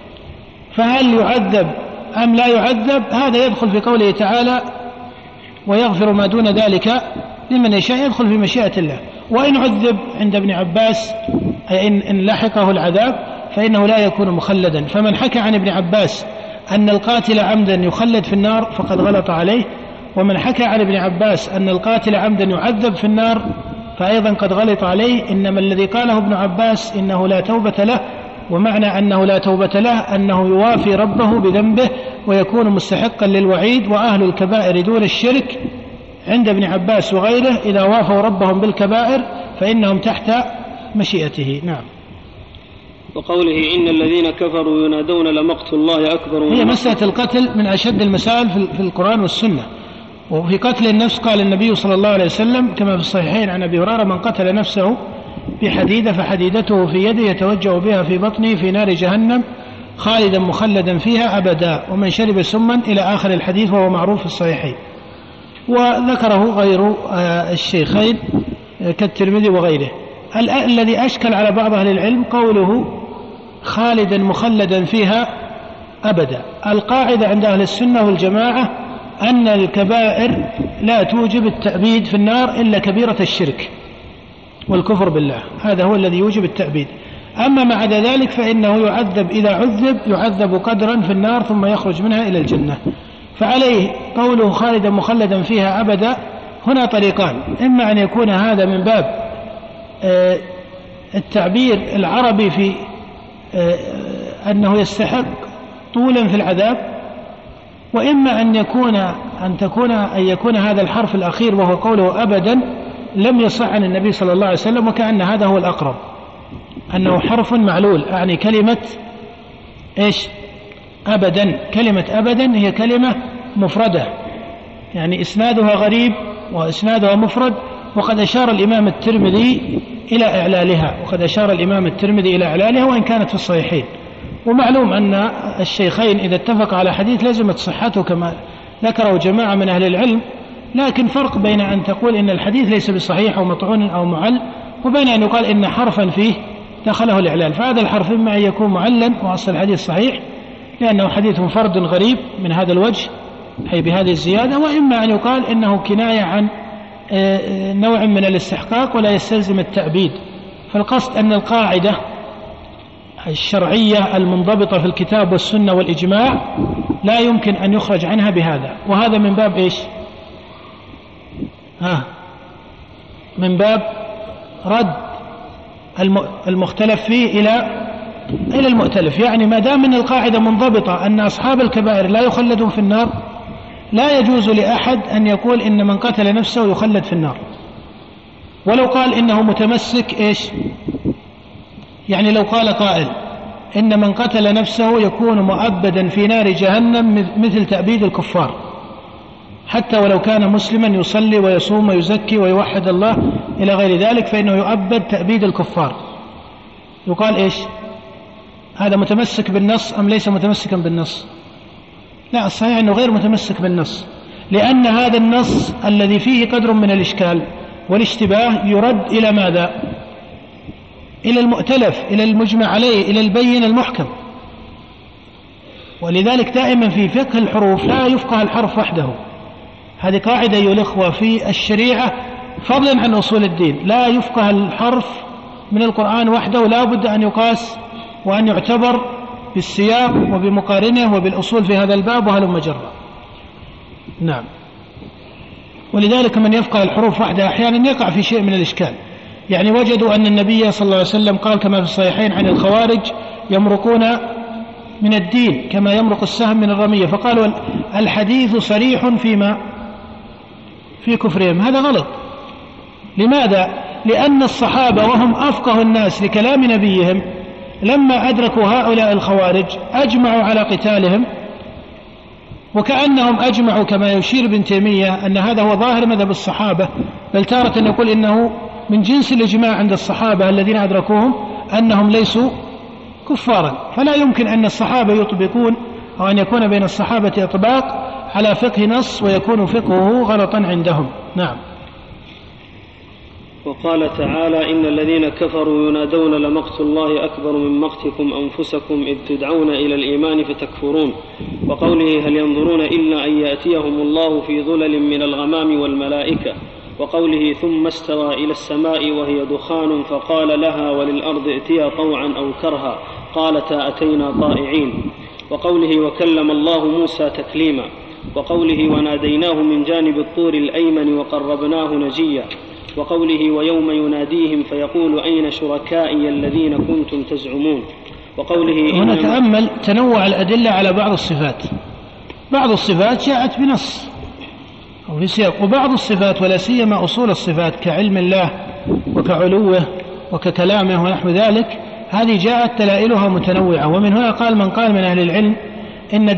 فهل يعذب أم لا يعذب؟ هذا يدخل في قوله تعالى ويغفر ما دون ذلك لمن يشاء، يدخل في مشيئة الله. وإن عذب عند ابن عباس أي إن لحقه العذاب فإنه لا يكون مخلدا. فمن حكى عن ابن عباس أن القاتل عمدا يخلد في النار فقد غلط عليه، ومن حكى عن ابن عباس أن القاتل عمدا يعذب في النار فأيضا قد غلط عليه. إنما الذي قاله ابن عباس إنه لا توبة له، ومعنى أنه لا توبة له أنه يوافي ربه بذنبه ويكون مستحقا للوعيد. وأهل الكبائر دون الشرك عند ابن عباس وغيره إذا وافوا ربهم بالكبائر فإنهم تحت مشيئته. نعم. وقوله إن الذين كفروا ينادون لمقت الله أكبر. هي مسألة القتل من أشد المسائل في القرآن والسنة. وفي قتل النفس قال النبي صلى الله عليه وسلم كما في الصحيحين عن أبي هريرة: من قتل نفسه بحديدة فحديدته في يده يتوجه بها في بطنه في نار جهنم خالدا مخلدا فيها أبدا، ومن شرب سما إلى آخر الحديث، وهو معروف في الصحيحين. وذكره غير الشيخين كالترمذي وغيره. الذي أشكل على بعض أهل العلم قوله خالدا مخلدا فيها أبدا. القاعدة عند أهل السنة والجماعة أن الكبائر لا توجب التأبيد في النار إلا كبيرة الشرك والكفر بالله، هذا هو الذي يوجب التأبيد. أما ما عدا ذلك فإنه يعذب، إذا عذب يعذب قدرا في النار ثم يخرج منها إلى الجنة. فعليه قوله خالدا مخلدا فيها أبدا هنا طريقان: إما أن يكون هذا من باب التعبير العربي في أنه يستحق طولا في العذاب، وإما أن يكون هذا الحرف الأخير وهو قوله أبدا لم يصح عن النبي صلى الله عليه وسلم، وكأن هذا هو الأقرب، أنه حرف معلول. يعني كلمة إيش؟ أبدا. كلمة أبدا هي كلمة مفردة، يعني إسنادها غريب وإسنادها مفرد. وقد أشار الإمام الترمذي إلى إعلالها وإن كانت في الصحيحين. ومعلوم أن الشيخين إذا اتفق على حديث لازمت صحته كما ذكره جماعة من أهل العلم، لكن فرق بين أن تقول إن الحديث ليس بصحيح أو مطعون أو معل، وبين أن يقال إن حرفا فيه دخله الإعلال. فهذا الحرف إما أن يكون معلا وأصل الحديث صحيح لأنه حديث فرد غريب من هذا الوجه أي بهذه الزيادة، وإما أن يقال إنه كناية عن نوع من الاستحقاق ولا يستلزم التأبيد. فالقصد أن القاعدة الشرعية المنضبطة في الكتاب والسنة والإجماع لا يمكن أن يخرج عنها بهذا. وهذا من باب إيش؟ من باب رد المختلف فيه إلى المؤتلف. يعني ما دام من القاعدة منضبطة أن أصحاب الكبائر لا يخلدون في النار، لا يجوز لأحد أن يقول إن من قتل نفسه يخلد في النار. ولو قال إنه متمسك إيش؟ يعني لو قال قائل إن من قتل نفسه يكون مؤبدا في نار جهنم مثل تأبيد الكفار، حتى ولو كان مسلما يصلي ويصوم ويزكي ويوحد الله إلى غير ذلك فإنه يؤبد تأبيد الكفار، يقال إيش؟ هذا متمسك بالنص أم ليس متمسكا بالنص؟ لا، الصحيح أنه غير متمسك بالنص، لأن هذا النص الذي فيه قدر من الإشكال والاشتباه يرد إلى ماذا؟ إلى المؤتلف، إلى المجمع عليه، إلى البين المحكم. ولذلك دائما في فقه الحروف لا يفقه الحرف وحده. هذه قاعدة أيها الأخوة في الشريعة فضلا عن أصول الدين، لا يفقه الحرف من القرآن وحده، لا بد أن يقاس وأن يعتبر بالسياق وبمقارنه وبالأصول في هذا الباب وهلم جرا. نعم. ولذلك من يفقه الحروف وحده أحيانا يقع في شيء من الإشكال. يعني وجدوا أن النبي صلى الله عليه وسلم قال كما في الصحيحين عن الخوارج: يمرقون من الدين كما يمرق السهم من الرمية، فقالوا الحديث صريح في كفرهم. هذا غلط. لماذا؟ لأن الصحابة وهم أفقه الناس لكلام نبيهم لما أدركوا هؤلاء الخوارج أجمعوا على قتالهم، وكأنهم أجمعوا كما يشير ابن تيمية أن هذا هو ظاهر مذهب الصحابة، بل تارة يقول إنه من جنس الإجماع عند الصحابة الذين أدركوهم أنهم ليسوا كفارا. فلا يمكن أن الصحابة يطبقون أو أن يكون بين الصحابة إطباق على فقه نص ويكون فقهه غلطا عندهم. نعم. وقال تعالى: إن الذين كفروا ينادون لمقت الله أكبر من مقتكم أنفسكم إذ تدعون إلى الإيمان فتكفرون. وقوله: هل ينظرون إلا أن يأتيهم الله في ظلل من الغمام والملائكة. وقوله: ثم استوى إلى السماء وهي دخان فقال لها وللأرض ائتيا طوعا أو كرها قالتا أتينا طائعين. وقوله: وكلم الله موسى تكليما. وقوله: وناديناه من جانب الطور الأيمن وقربناه نجيا. وقوله: ويوم يناديهم فيقول أين شركائي الذين كنتم تزعمون. وقوله: هنا تأمل تنوع الأدلة على بعض الصفات. بعض الصفات جاءت بنص أو في سياق، وبعض الصفات ولا سيما أصول الصفات كعلم الله وكعلوه وككلامه ونحو ذلك هذه جاءت دلائلها متنوعة. ومن هنا قال من قال من أهل العلم إن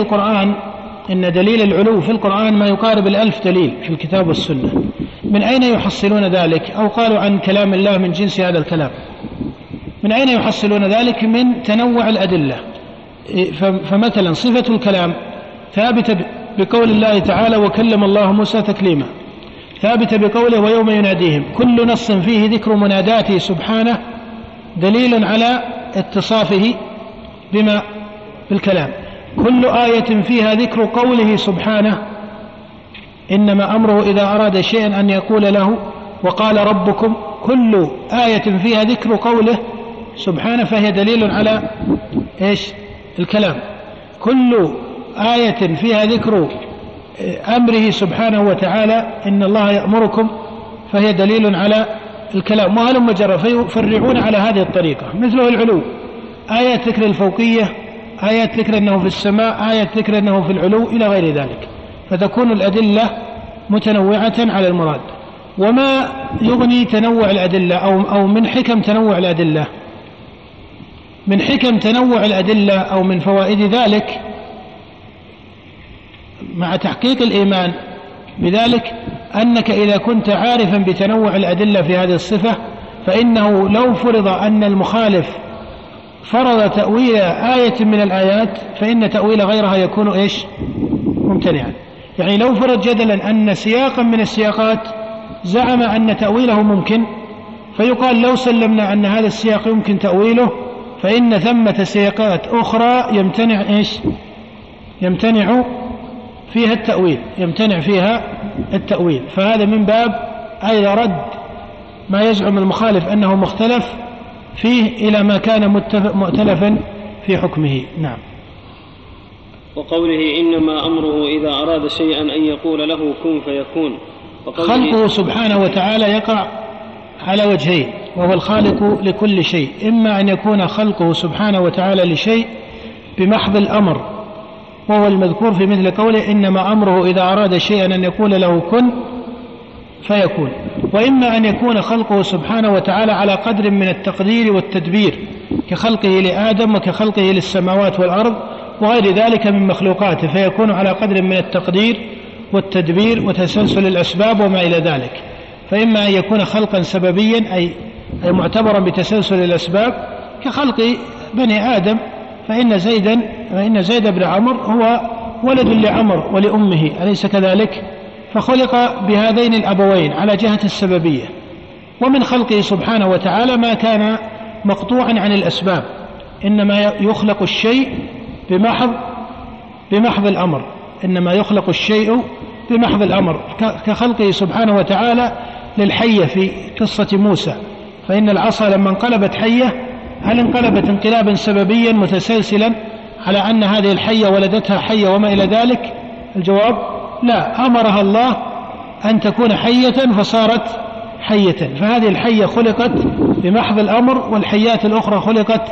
دليل العلو في القرآن ما يقارب 1000 دليل في الكتاب والسنة. من أين يحصلون ذلك؟ أو قالوا عن كلام الله من جنس هذا الكلام. من أين يحصلون ذلك؟ من تنوع الأدلة. فمثلا صفة الكلام ثابتة بقول الله تعالى: وكلم الله موسى تكليما، ثابتة بقوله: ويوم يناديهم. كل نص فيه ذكر مناداته سبحانه دليل على اتصافه بما بالكلام. كل آية فيها ذكر قوله سبحانه: إنما أمره إذا أراد شيئا أن يقول له وقال ربكم. كل آية فيها ذكر قوله سبحانه فهي دليل على إيش؟ الكلام. كل آية فيها ذكر أمره سبحانه وتعالى إن الله يأمركم فهي دليل على الكلام. وهلم جرى فيفرعون على هذه الطريقة. مثله العلو، آيات ذكر الفوقية، آيات ذكر أنه في السماء، آيات ذكر أنه في العلو إلى غير ذلك. فتكون الأدلة متنوعة على المراد. وما يغني تنوع الأدلة أو من حكم تنوع الأدلة، من حكم تنوع الأدلة أو من فوائد ذلك مع تحقيق الإيمان بذلك أنك إذا كنت عارفا بتنوع الأدلة في هذه الصفة فإنه لو فرض أن المخالف فرض تأويل آية من الآيات فإن تأويل غيرها يكون إيش؟ ممتنعا. يعني لو فرض جدلا أن سياقا من السياقات زعم أن تأويله ممكن، فيقال لو سلمنا أن هذا السياق يمكن تأويله فإن ثمة سياقات أخرى يمتنع فيها التأويل. فهذا من باب أيضا رد ما يزعم المخالف أنه مختلف فيه إلى ما كان مؤتلفا في حكمه. نعم. وقوله: إنما أمره إذا أراد شيئا أن يقول له كن فيكون. خلقه سبحانه وتعالى يقع على وجهين، وهو الخالق لكل شيء. إما أن يكون خلقه سبحانه وتعالى لشيء بمحض الأمر وهو المذكور في مثل قوله: إنما أمره إذا أراد شيئا أن يقول له كن فيكون. وإما أن يكون خلقه سبحانه وتعالى على قدر من التقدير والتدبير كخلقه لآدم وكخلقه للسماوات والأرض وغير ذلك من مخلوقاته، فيكون على قدر من التقدير والتدبير وتسلسل الأسباب وما إلى ذلك. فإما أن يكون خلقا سببيا أي معتبرا بتسلسل الأسباب كخلق بني آدم، فإن زيد بن عمرو هو ولد لعمر ولأمه، أليس كذلك؟ فخلق بهذين الأبوين على جهة السببية. ومن خلقه سبحانه وتعالى ما كان مقطوعا عن الأسباب، إنما يخلق الشيء بمحض الأمر، إنما يخلق الشيء بمحض الأمر، كخلقه سبحانه وتعالى للحية في قصة موسى. فإن العصا لما انقلبت حية هل انقلبت انقلابا سببيا متسلسلا على أن هذه الحية ولدتها حية وما إلى ذلك؟ الجواب لا، أمرها الله أن تكون حية فصارت حية. فهذه الحية خلقت بمحض الأمر، والحيات الأخرى خلقت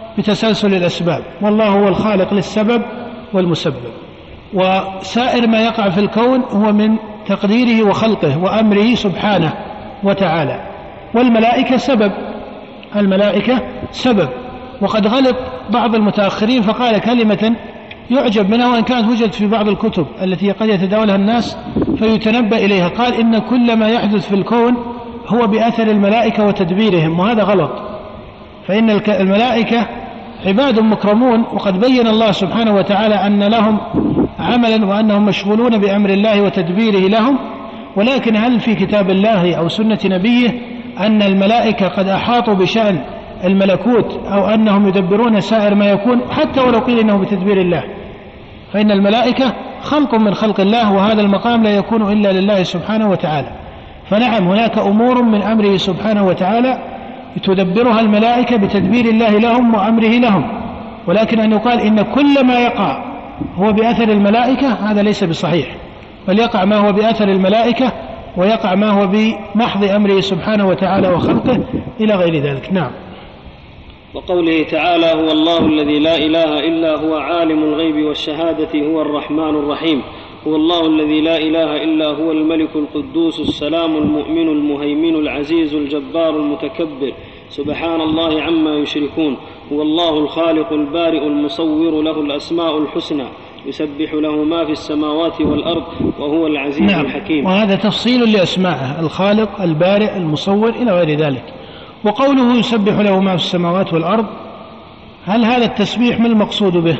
بتسلسل الأسباب، والله هو الخالق للسبب والمسبب، وسائر ما يقع في الكون هو من تقديره وخلقه وأمره سبحانه وتعالى. والملائكة سبب، الملائكة سبب. وقد غلط بعض المتأخرين فقال كلمة يعجب منها وإن كانت وجدت في بعض الكتب التي قد يتداولها الناس فيتنبأ إليها، قال إن كل ما يحدث في الكون هو بأثر الملائكة وتدبيرهم، وهذا غلط. فإن الملائكة عباد مكرمون، وقد بين الله سبحانه وتعالى أن لهم عملا وأنهم مشغولون بأمر الله وتدبيره لهم. ولكن هل في كتاب الله أو سنة نبيه أن الملائكة قد أحاطوا بشأن الملكوت أو أنهم يدبرون سائر ما يكون، حتى ولو قيل إنه بتدبير الله؟ فإن الملائكة خلق من خلق الله، وهذا المقام لا يكون إلا لله سبحانه وتعالى. فنعم هناك أمور من أمره سبحانه وتعالى تدبرها الملائكة بتدبير الله لهم وأمره لهم، ولكن أن يقال إن كل ما يقع هو بأثر الملائكة هذا ليس بصحيح، بل يقع ما هو بأثر الملائكة ويقع ما هو بمحض أمره سبحانه وتعالى وخلقه إلى غير ذلك. نعم. وقوله تعالى: هو الله الذي لا إله إلا هو عالم الغيب والشهادة هو الرحمن الرحيم. هو الله الذي لا إله إلا هو الملك القدوس السلام المؤمن المهيمن العزيز الجبار المتكبر سبحان الله عما يشركون. هو الله الخالق البارئ المصور له الأسماء الحسنى يسبح له ما في السماوات والأرض وهو العزيز الحكيم. وهذا تفصيل لأسمائه: الخالق البارئ المصور إلى غير ذلك. وقوله يسبح له ما في السماوات والأرض، هل هذا التسبيح ما المقصود به؟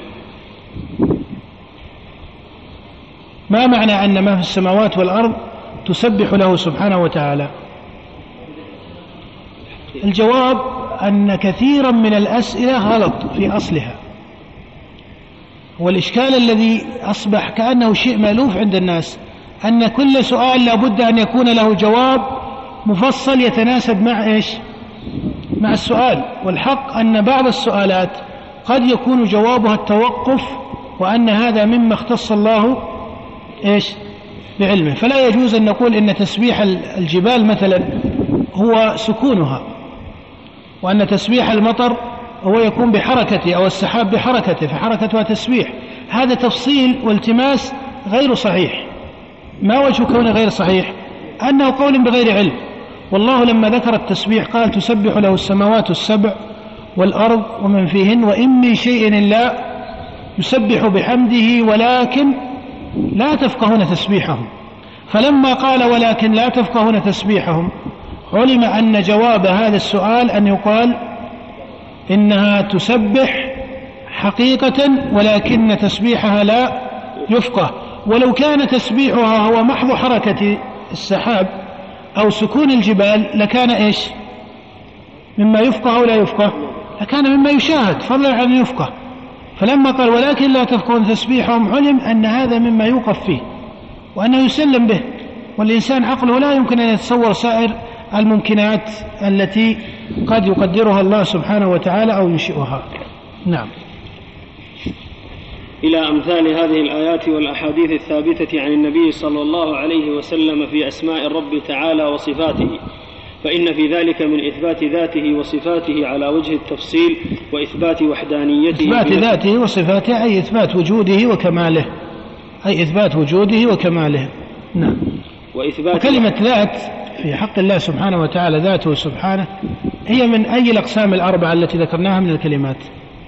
ما معنى أن ما في السماوات والأرض تسبح له سبحانه وتعالى؟ الجواب أن كثيرا من الأسئلة غلط في أصلها، والإشكال الذي أصبح كأنه شيء مألوف عند الناس أن كل سؤال لابد أن يكون له جواب مفصل يتناسب مع إيش؟ مع السؤال. والحق أن بعض السؤالات قد يكون جوابها التوقف، وأن هذا مما اختص الله إيش؟ بعلمه. فلا يجوز أن نقول إن تسبيح الجبال مثلا هو سكونها، وأن تسبيح المطر هو يكون بحركته أو السحاب بحركته فحركتها تسبيح. هذا تفصيل والتماس غير صحيح. ما وجه كونه غير صحيح؟ أنه قول بغير علم. والله لما ذكر التسبيح قال: تسبح له السماوات السبع والأرض ومن فيهن وإن من شيء إلا يسبح بحمده ولكن لا تفقهون تسبيحهم. فلما قال ولكن لا تفقهون تسبيحهم علم أن جواب هذا السؤال أن يقال إنها تسبح حقيقة ولكن تسبيحها لا يفقه. ولو كان تسبيحها هو محض حركة السحاب أو سكون الجبال لكان إيش؟ مما يفقه أو لا يفقه؟ لكان مما يشاهد فضلا عن يفقه. فلما قال ولكن لا تفقهون تسبيحهم علم أن هذا مما يوقف فيه وأنه يسلم به، والإنسان عقله لا يمكن أن يتصور سائر الممكنات التي قد يقدرها الله سبحانه وتعالى أو ينشئها. نعم. إلى أمثال هذه الآيات والأحاديث الثابتة عن النبي صلى الله عليه وسلم في أسماء الرب تعالى وصفاته، فإن في ذلك من إثبات ذاته وصفاته على وجه التفصيل وإثبات وحدانيته. إثبات ذاته وصفاته أي إثبات وجوده وكماله، أي إثبات وجوده وكماله. نعم. وكلمة ذات في حق الله سبحانه وتعالى ذاته سبحانه هي من أي الأقسام الأربعة التي ذكرناها من الكلمات؟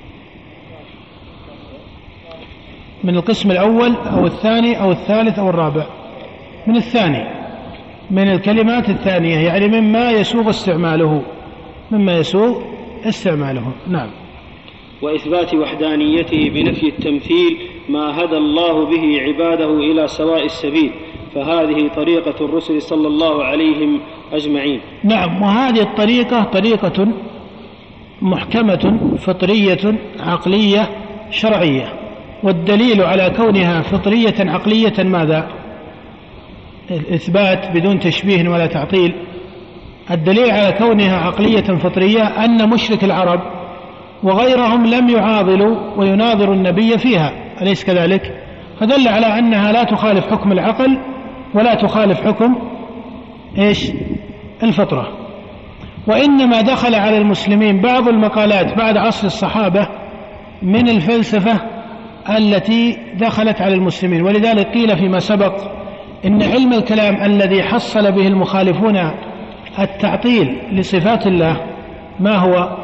من القسم الأول أو الثاني أو الثالث أو الرابع؟ من الثاني، من الكلمات الثانية، يعني مما يسوغ استعماله، مما يسوغ استعماله. نعم. وإثبات وحدانيته بنفي التمثيل ما هدى الله به عباده إلى سواء السبيل، فهذه طريقة الرسل صلى الله عليهم أجمعين. نعم. وهذه الطريقة طريقة محكمة فطرية عقلية شرعية، والدليل على كونها فطرية عقلية ماذا؟ الإثبات بدون تشبيه ولا تعطيل. الدليل على كونها عقلية فطرية أن مشرك العرب وغيرهم لم يعاضلوا ويناظروا النبي فيها، أليس كذلك؟ فدل على أنها لا تخالف حكم العقل ولا تخالف حكم إيش؟ الفطرة. وإنما دخل على المسلمين بعض المقالات بعد عصر الصحابة من الفلسفة التي دخلت على المسلمين. ولذلك قيل فيما سبق إن علم الكلام الذي حصل به المخالفون التعطيل لصفات الله ما هو؟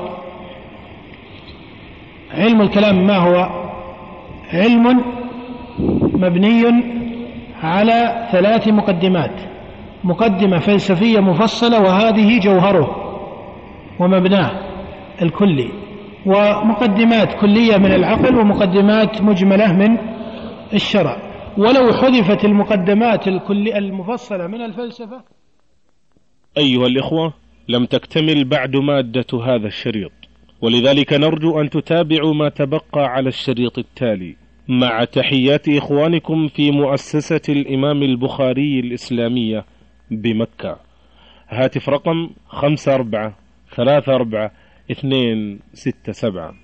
علم الكلام ما هو؟ علم مبني على 3 مقدمات: مقدمة فلسفية مفصلة وهذه جوهره ومبناه الكلي، ومقدمات كلية من العقل، ومقدمات مجملة من الشرع. ولو حذفت المقدمات المفصلة من الفلسفة أيها الإخوة لم تكتمل بعد مادة هذا الشريط، ولذلك نرجو أن تتابعوا ما تبقى على الشريط التالي، مع تحيات إخوانكم في مؤسسة الإمام البخاري الإسلامية بمكة. هاتف رقم 5434 267.